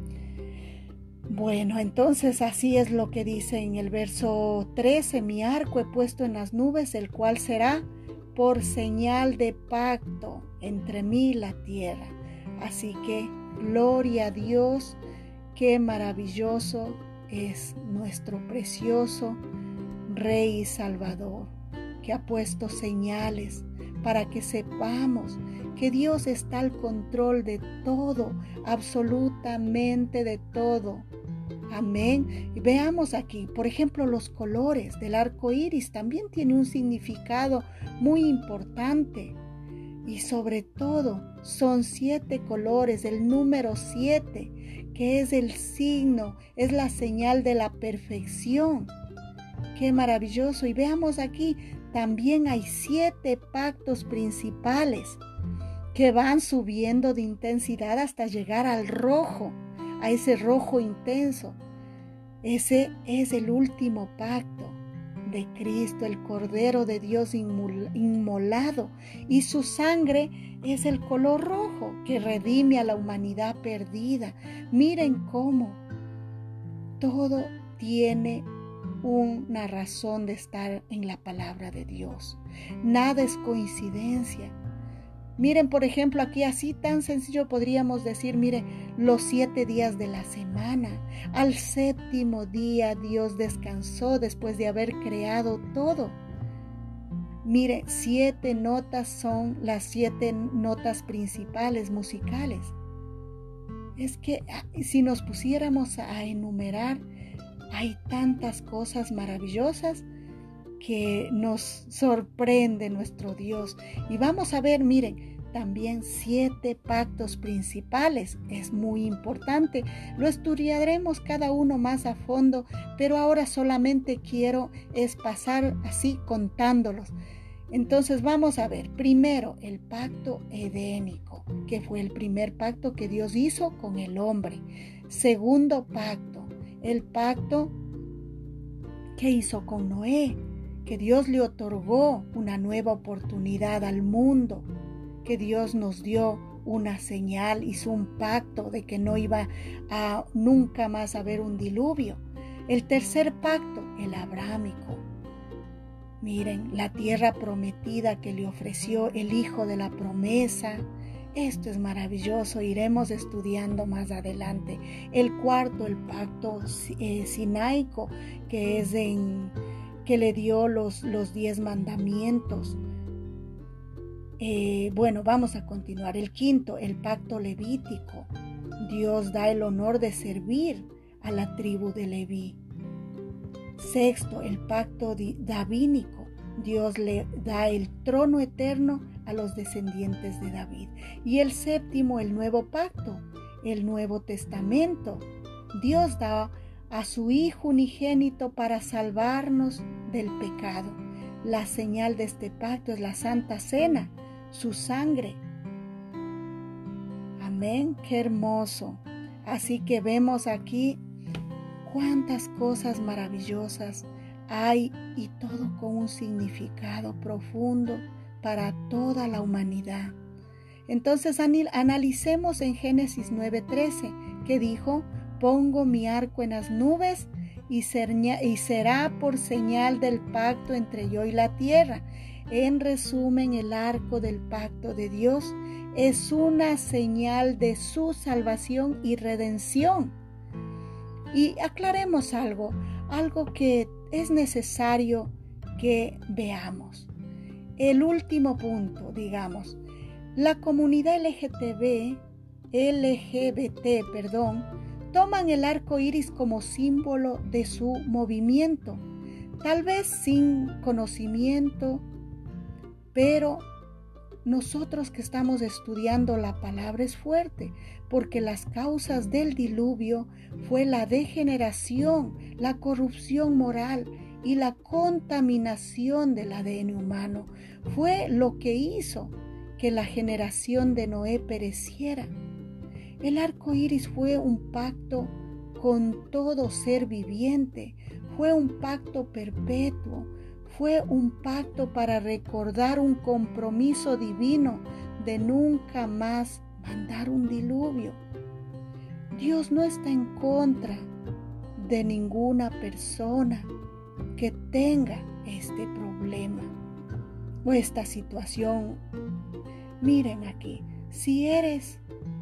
Bueno, entonces así es lo que dice en el verso trece, mi arco he puesto en las nubes, el cual será por señal de pacto entre mí y la tierra. Así que gloria a Dios, qué maravilloso es nuestro precioso Rey y Salvador, que ha puesto señales para que sepamos que Dios está al control de todo, absolutamente de todo. Amén. Y veamos aquí, por ejemplo, los colores del arco iris también tiene un significado muy importante. Y sobre todo, son siete colores, el número siete, que es el signo, es la señal de la perfección. Qué maravilloso. Y veamos aquí, también hay siete pactos principales que van subiendo de intensidad hasta llegar al rojo, a ese rojo intenso. Ese es el último pacto de Cristo, el Cordero de Dios inmolado, y su sangre es el color rojo que redime a la humanidad perdida. Miren cómo todo tiene una razón de estar en la palabra de Dios. Nada es coincidencia. Miren, por ejemplo, aquí así tan sencillo podríamos decir, mire, los siete días de la semana. Al séptimo día Dios descansó después de haber creado todo. Mire, siete notas son las siete notas principales musicales. Es que si nos pusiéramos a enumerar, hay tantas cosas maravillosas que nos sorprende nuestro Dios. Y vamos a ver, miren, también siete pactos principales. Es muy importante. Lo estudiaremos cada uno más a fondo, pero ahora solamente quiero es pasar así contándolos. Entonces vamos a ver, primero el pacto edénico, que fue el primer pacto que Dios hizo con el hombre. Segundo pacto, el pacto que hizo con Noé, que Dios le otorgó una nueva oportunidad al mundo, que Dios nos dio una señal, hizo un pacto de que no iba a nunca más haber un diluvio. El tercer pacto, el abrámico. Miren, la tierra prometida que le ofreció el hijo de la promesa. Esto es maravilloso, iremos estudiando más adelante. El cuarto, el pacto eh, sinaico, que es en que le dio los, los diez mandamientos. Eh, bueno, vamos a continuar. El quinto, el pacto levítico. Dios da el honor de servir a la tribu de Leví. Sexto, el pacto davínico. Dios le da el trono eterno a los descendientes de David. Y el séptimo, el nuevo pacto, el Nuevo Testamento. Dios da a su Hijo unigénito para salvarnos del pecado. La señal de este pacto es la Santa Cena, su sangre. Amén, qué hermoso. Así que vemos aquí cuántas cosas maravillosas hay y todo con un significado profundo para toda la humanidad. Entonces analicemos en Génesis nueve trece, que dijo: pongo mi arco en las nubes y, serña, y será por señal del pacto entre yo y la tierra. En resumen, el arco del pacto de Dios es una señal de su salvación y redención. Y aclaremos algo, algo que es necesario que veamos. El último punto, digamos, la comunidad L G B T, perdón, toman el arco iris como símbolo de su movimiento, tal vez sin conocimiento, pero nosotros que estamos estudiando la palabra es fuerte, porque las causas del diluvio fue la degeneración, la corrupción moral y la contaminación del A D N humano. Fue lo que hizo que la generación de Noé pereciera. El arco iris fue un pacto con todo ser viviente, fue un pacto perpetuo, fue un pacto para recordar un compromiso divino de nunca más mandar un diluvio. Dios no está en contra de ninguna persona que tenga este problema o esta situación. Miren aquí, si eres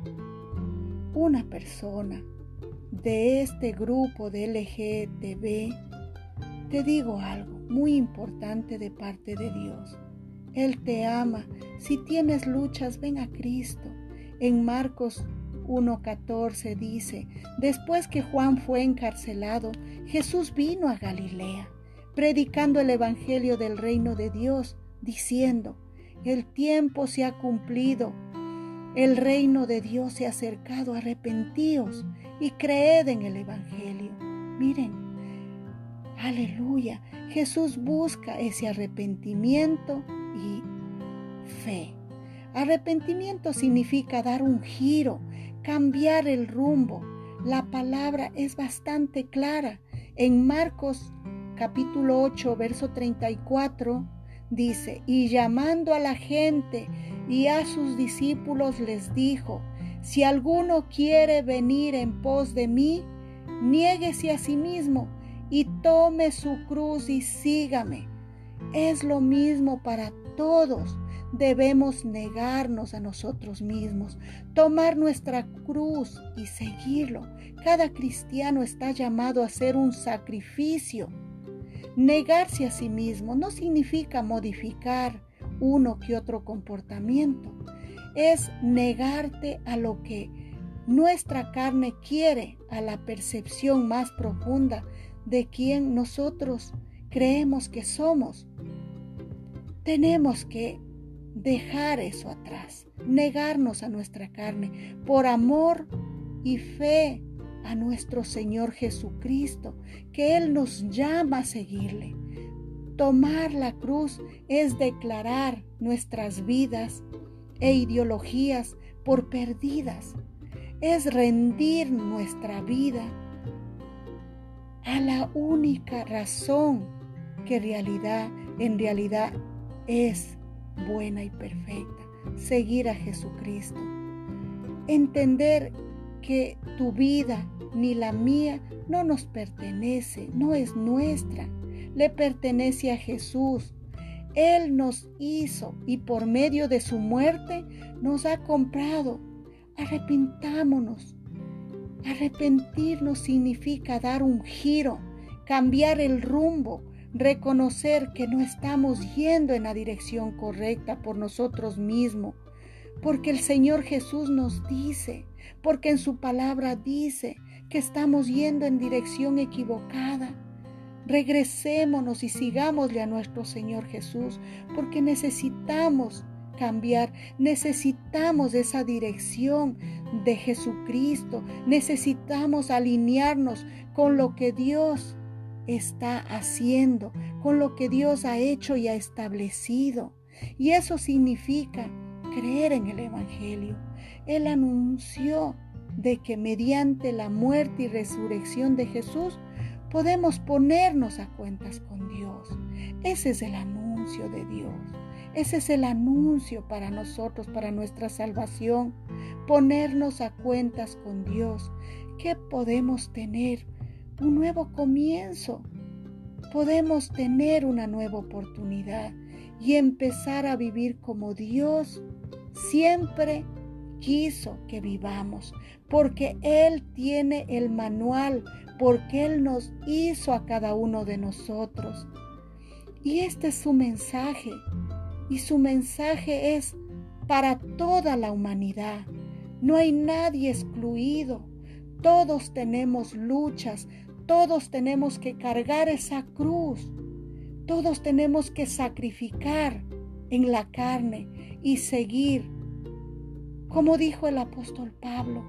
una persona de este grupo de L G B T, te digo algo muy importante de parte de Dios. Él te ama. Si tienes luchas, ven a Cristo. En Marcos uno catorce dice: después que Juan fue encarcelado, Jesús vino a Galilea, predicando el evangelio del reino de Dios, diciendo: el tiempo se ha cumplido, el reino de Dios se ha acercado, arrepentíos y creed en el evangelio. Miren, aleluya, Jesús busca ese arrepentimiento y fe. Arrepentimiento significa dar un giro, cambiar el rumbo. La palabra es bastante clara. En Marcos capítulo ocho, verso treinta y cuatro, dice: y llamando a la gente y a sus discípulos les dijo: si alguno quiere venir en pos de mí, niéguese a sí mismo y tome su cruz y sígame. Es lo mismo para todos. Debemos negarnos a nosotros mismos, tomar nuestra cruz y seguirlo. Cada cristiano está llamado a hacer un sacrificio. Negarse a sí mismo no significa modificar uno que otro comportamiento. Es negarte a lo que nuestra carne quiere, a la percepción más profunda de quien nosotros creemos que somos. Tenemos que dejar eso atrás, negarnos a nuestra carne por amor y fe a nuestro Señor Jesucristo, que Él nos llama a seguirle. Tomar la cruz es declarar nuestras vidas e ideologías por perdidas, es rendir nuestra vida a la única razón que realidad, en realidad es buena y perfecta: seguir a Jesucristo. Entender que tu vida ni la mía no nos pertenece, no es nuestra. le pertenece a Jesús. Él nos hizo y por medio de su muerte nos ha comprado. Arrepintámonos. Arrepentirnos significa dar un giro, cambiar el rumbo, reconocer que no estamos yendo en la dirección correcta por nosotros mismos, porque el Señor Jesús nos dice, porque en su palabra dice que estamos yendo en dirección equivocada. Regresémonos y sigámosle a nuestro Señor Jesús, porque necesitamos cambiar, necesitamos esa dirección de Jesucristo, necesitamos alinearnos con lo que Dios está haciendo, con lo que Dios ha hecho y ha establecido. Y eso significa creer en el Evangelio. Él anunció de que mediante la muerte y resurrección de Jesús podemos ponernos a cuentas con Dios. Ese es el anuncio de Dios. Ese es el anuncio para nosotros, para nuestra salvación. Ponernos a cuentas con Dios. ¿Qué podemos tener? Un nuevo comienzo. Podemos tener una nueva oportunidad y empezar a vivir como Dios siempre quiso que vivamos, porque Él tiene el manual, porque Él nos hizo a cada uno de nosotros. Y este es su mensaje, y su mensaje es para toda la humanidad. No hay nadie excluido. Todos tenemos luchas, todos tenemos que cargar esa cruz, todos tenemos que sacrificar en la carne y seguir. Como dijo el apóstol Pablo,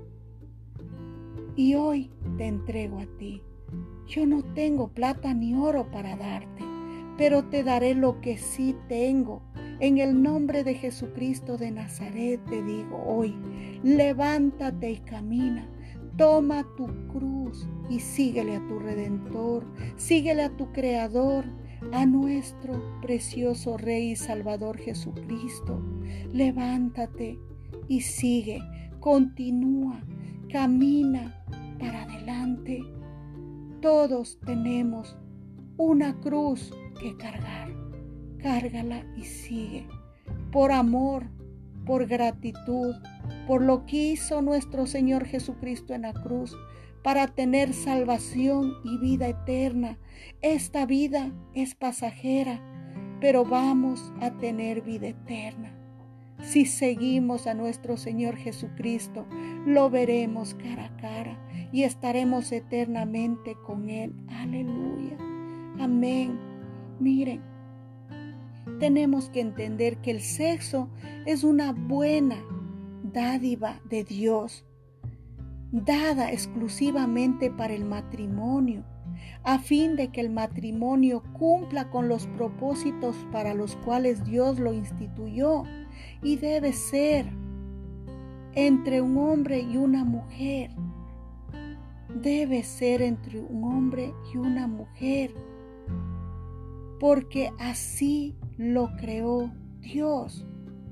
y hoy te entrego a ti. Yo no tengo plata ni oro para darte, pero te daré lo que sí tengo. En el nombre de Jesucristo de Nazaret te digo hoy, levántate y camina. Toma tu cruz y síguele a tu Redentor, síguele a tu Creador, a nuestro precioso Rey y Salvador Jesucristo. Levántate y sigue, continúa, camina para adelante. Todos tenemos una cruz que cargar. Cárgala y sigue. Por amor, por gratitud, por lo que hizo nuestro Señor Jesucristo en la cruz, para tener salvación y vida eterna. Esta vida es pasajera, pero vamos a tener vida eterna. Si seguimos a nuestro Señor Jesucristo, lo veremos cara a cara y estaremos eternamente con Él. Aleluya. Amén. Miren, tenemos que entender que el sexo es una buena dádiva de Dios, dada exclusivamente para el matrimonio, a fin de que el matrimonio cumpla con los propósitos para los cuales Dios lo instituyó, y debe ser entre un hombre y una mujer. Debe ser entre un hombre y una mujer, porque así lo creó Dios.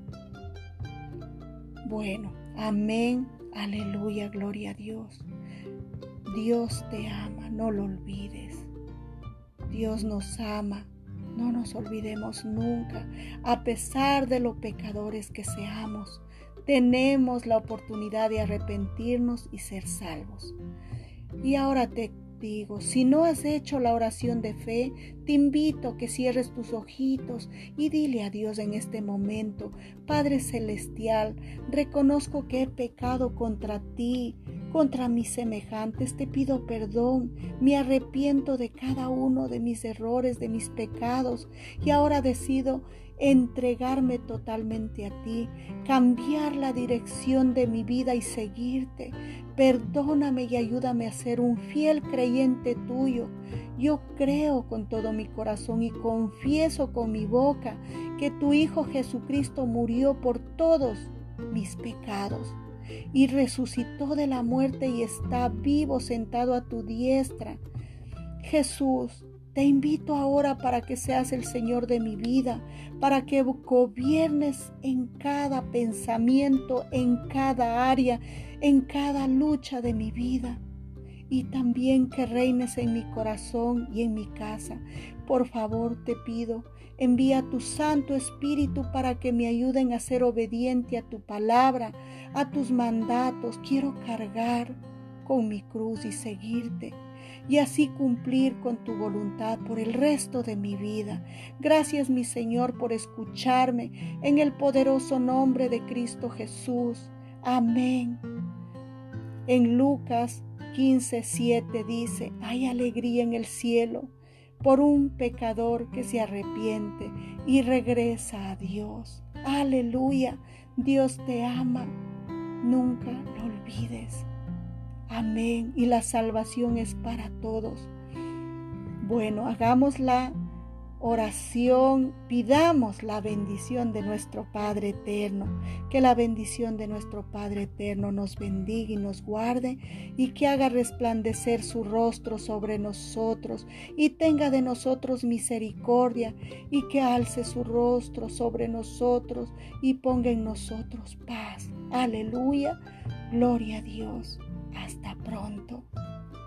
Bueno, amén, aleluya, gloria a Dios. Dios te ama, no lo olvides. Dios nos ama, no nos olvidemos nunca. A pesar de lo pecadores que seamos, tenemos la oportunidad de arrepentirnos y ser salvos. Y ahora te digo, si no has hecho la oración de fe, te invito a que cierres tus ojitos y dile a Dios en este momento: Padre Celestial, reconozco que he pecado contra ti, contra mis semejantes, te pido perdón, me arrepiento de cada uno de mis errores, de mis pecados, y ahora decido entregarme totalmente a ti, cambiar la dirección de mi vida y seguirte. Perdóname y ayúdame a ser un fiel creyente tuyo. Yo creo con todo mi corazón y confieso con mi boca que tu Hijo Jesucristo murió por todos mis pecados y resucitó de la muerte y está vivo sentado a tu diestra. Jesús, te invito ahora para que seas el Señor de mi vida, para que gobiernes en cada pensamiento, en cada área, en cada lucha de mi vida. y también que reines en mi corazón y en mi casa. Por favor, te pido, envía tu Santo Espíritu para que me ayuden a ser obediente a tu palabra, a tus mandatos. Quiero cargar con mi cruz y seguirte, y así cumplir con tu voluntad por el resto de mi vida. Gracias, mi Señor, por escucharme, en el poderoso nombre de Cristo Jesús. Amén. En Lucas quince, siete dice: hay alegría en el cielo por un pecador que se arrepiente y regresa a Dios. Aleluya. Dios te ama. Nunca lo olvides. Amén. Y la salvación es para todos. Bueno, hagamos la oración, pidamos la bendición de nuestro Padre eterno. Que la bendición de nuestro Padre eterno nos bendiga y nos guarde, y que haga resplandecer su rostro sobre nosotros y tenga de nosotros misericordia, y que alce su rostro sobre nosotros y ponga en nosotros paz. Aleluya. Gloria a Dios. Hasta pronto.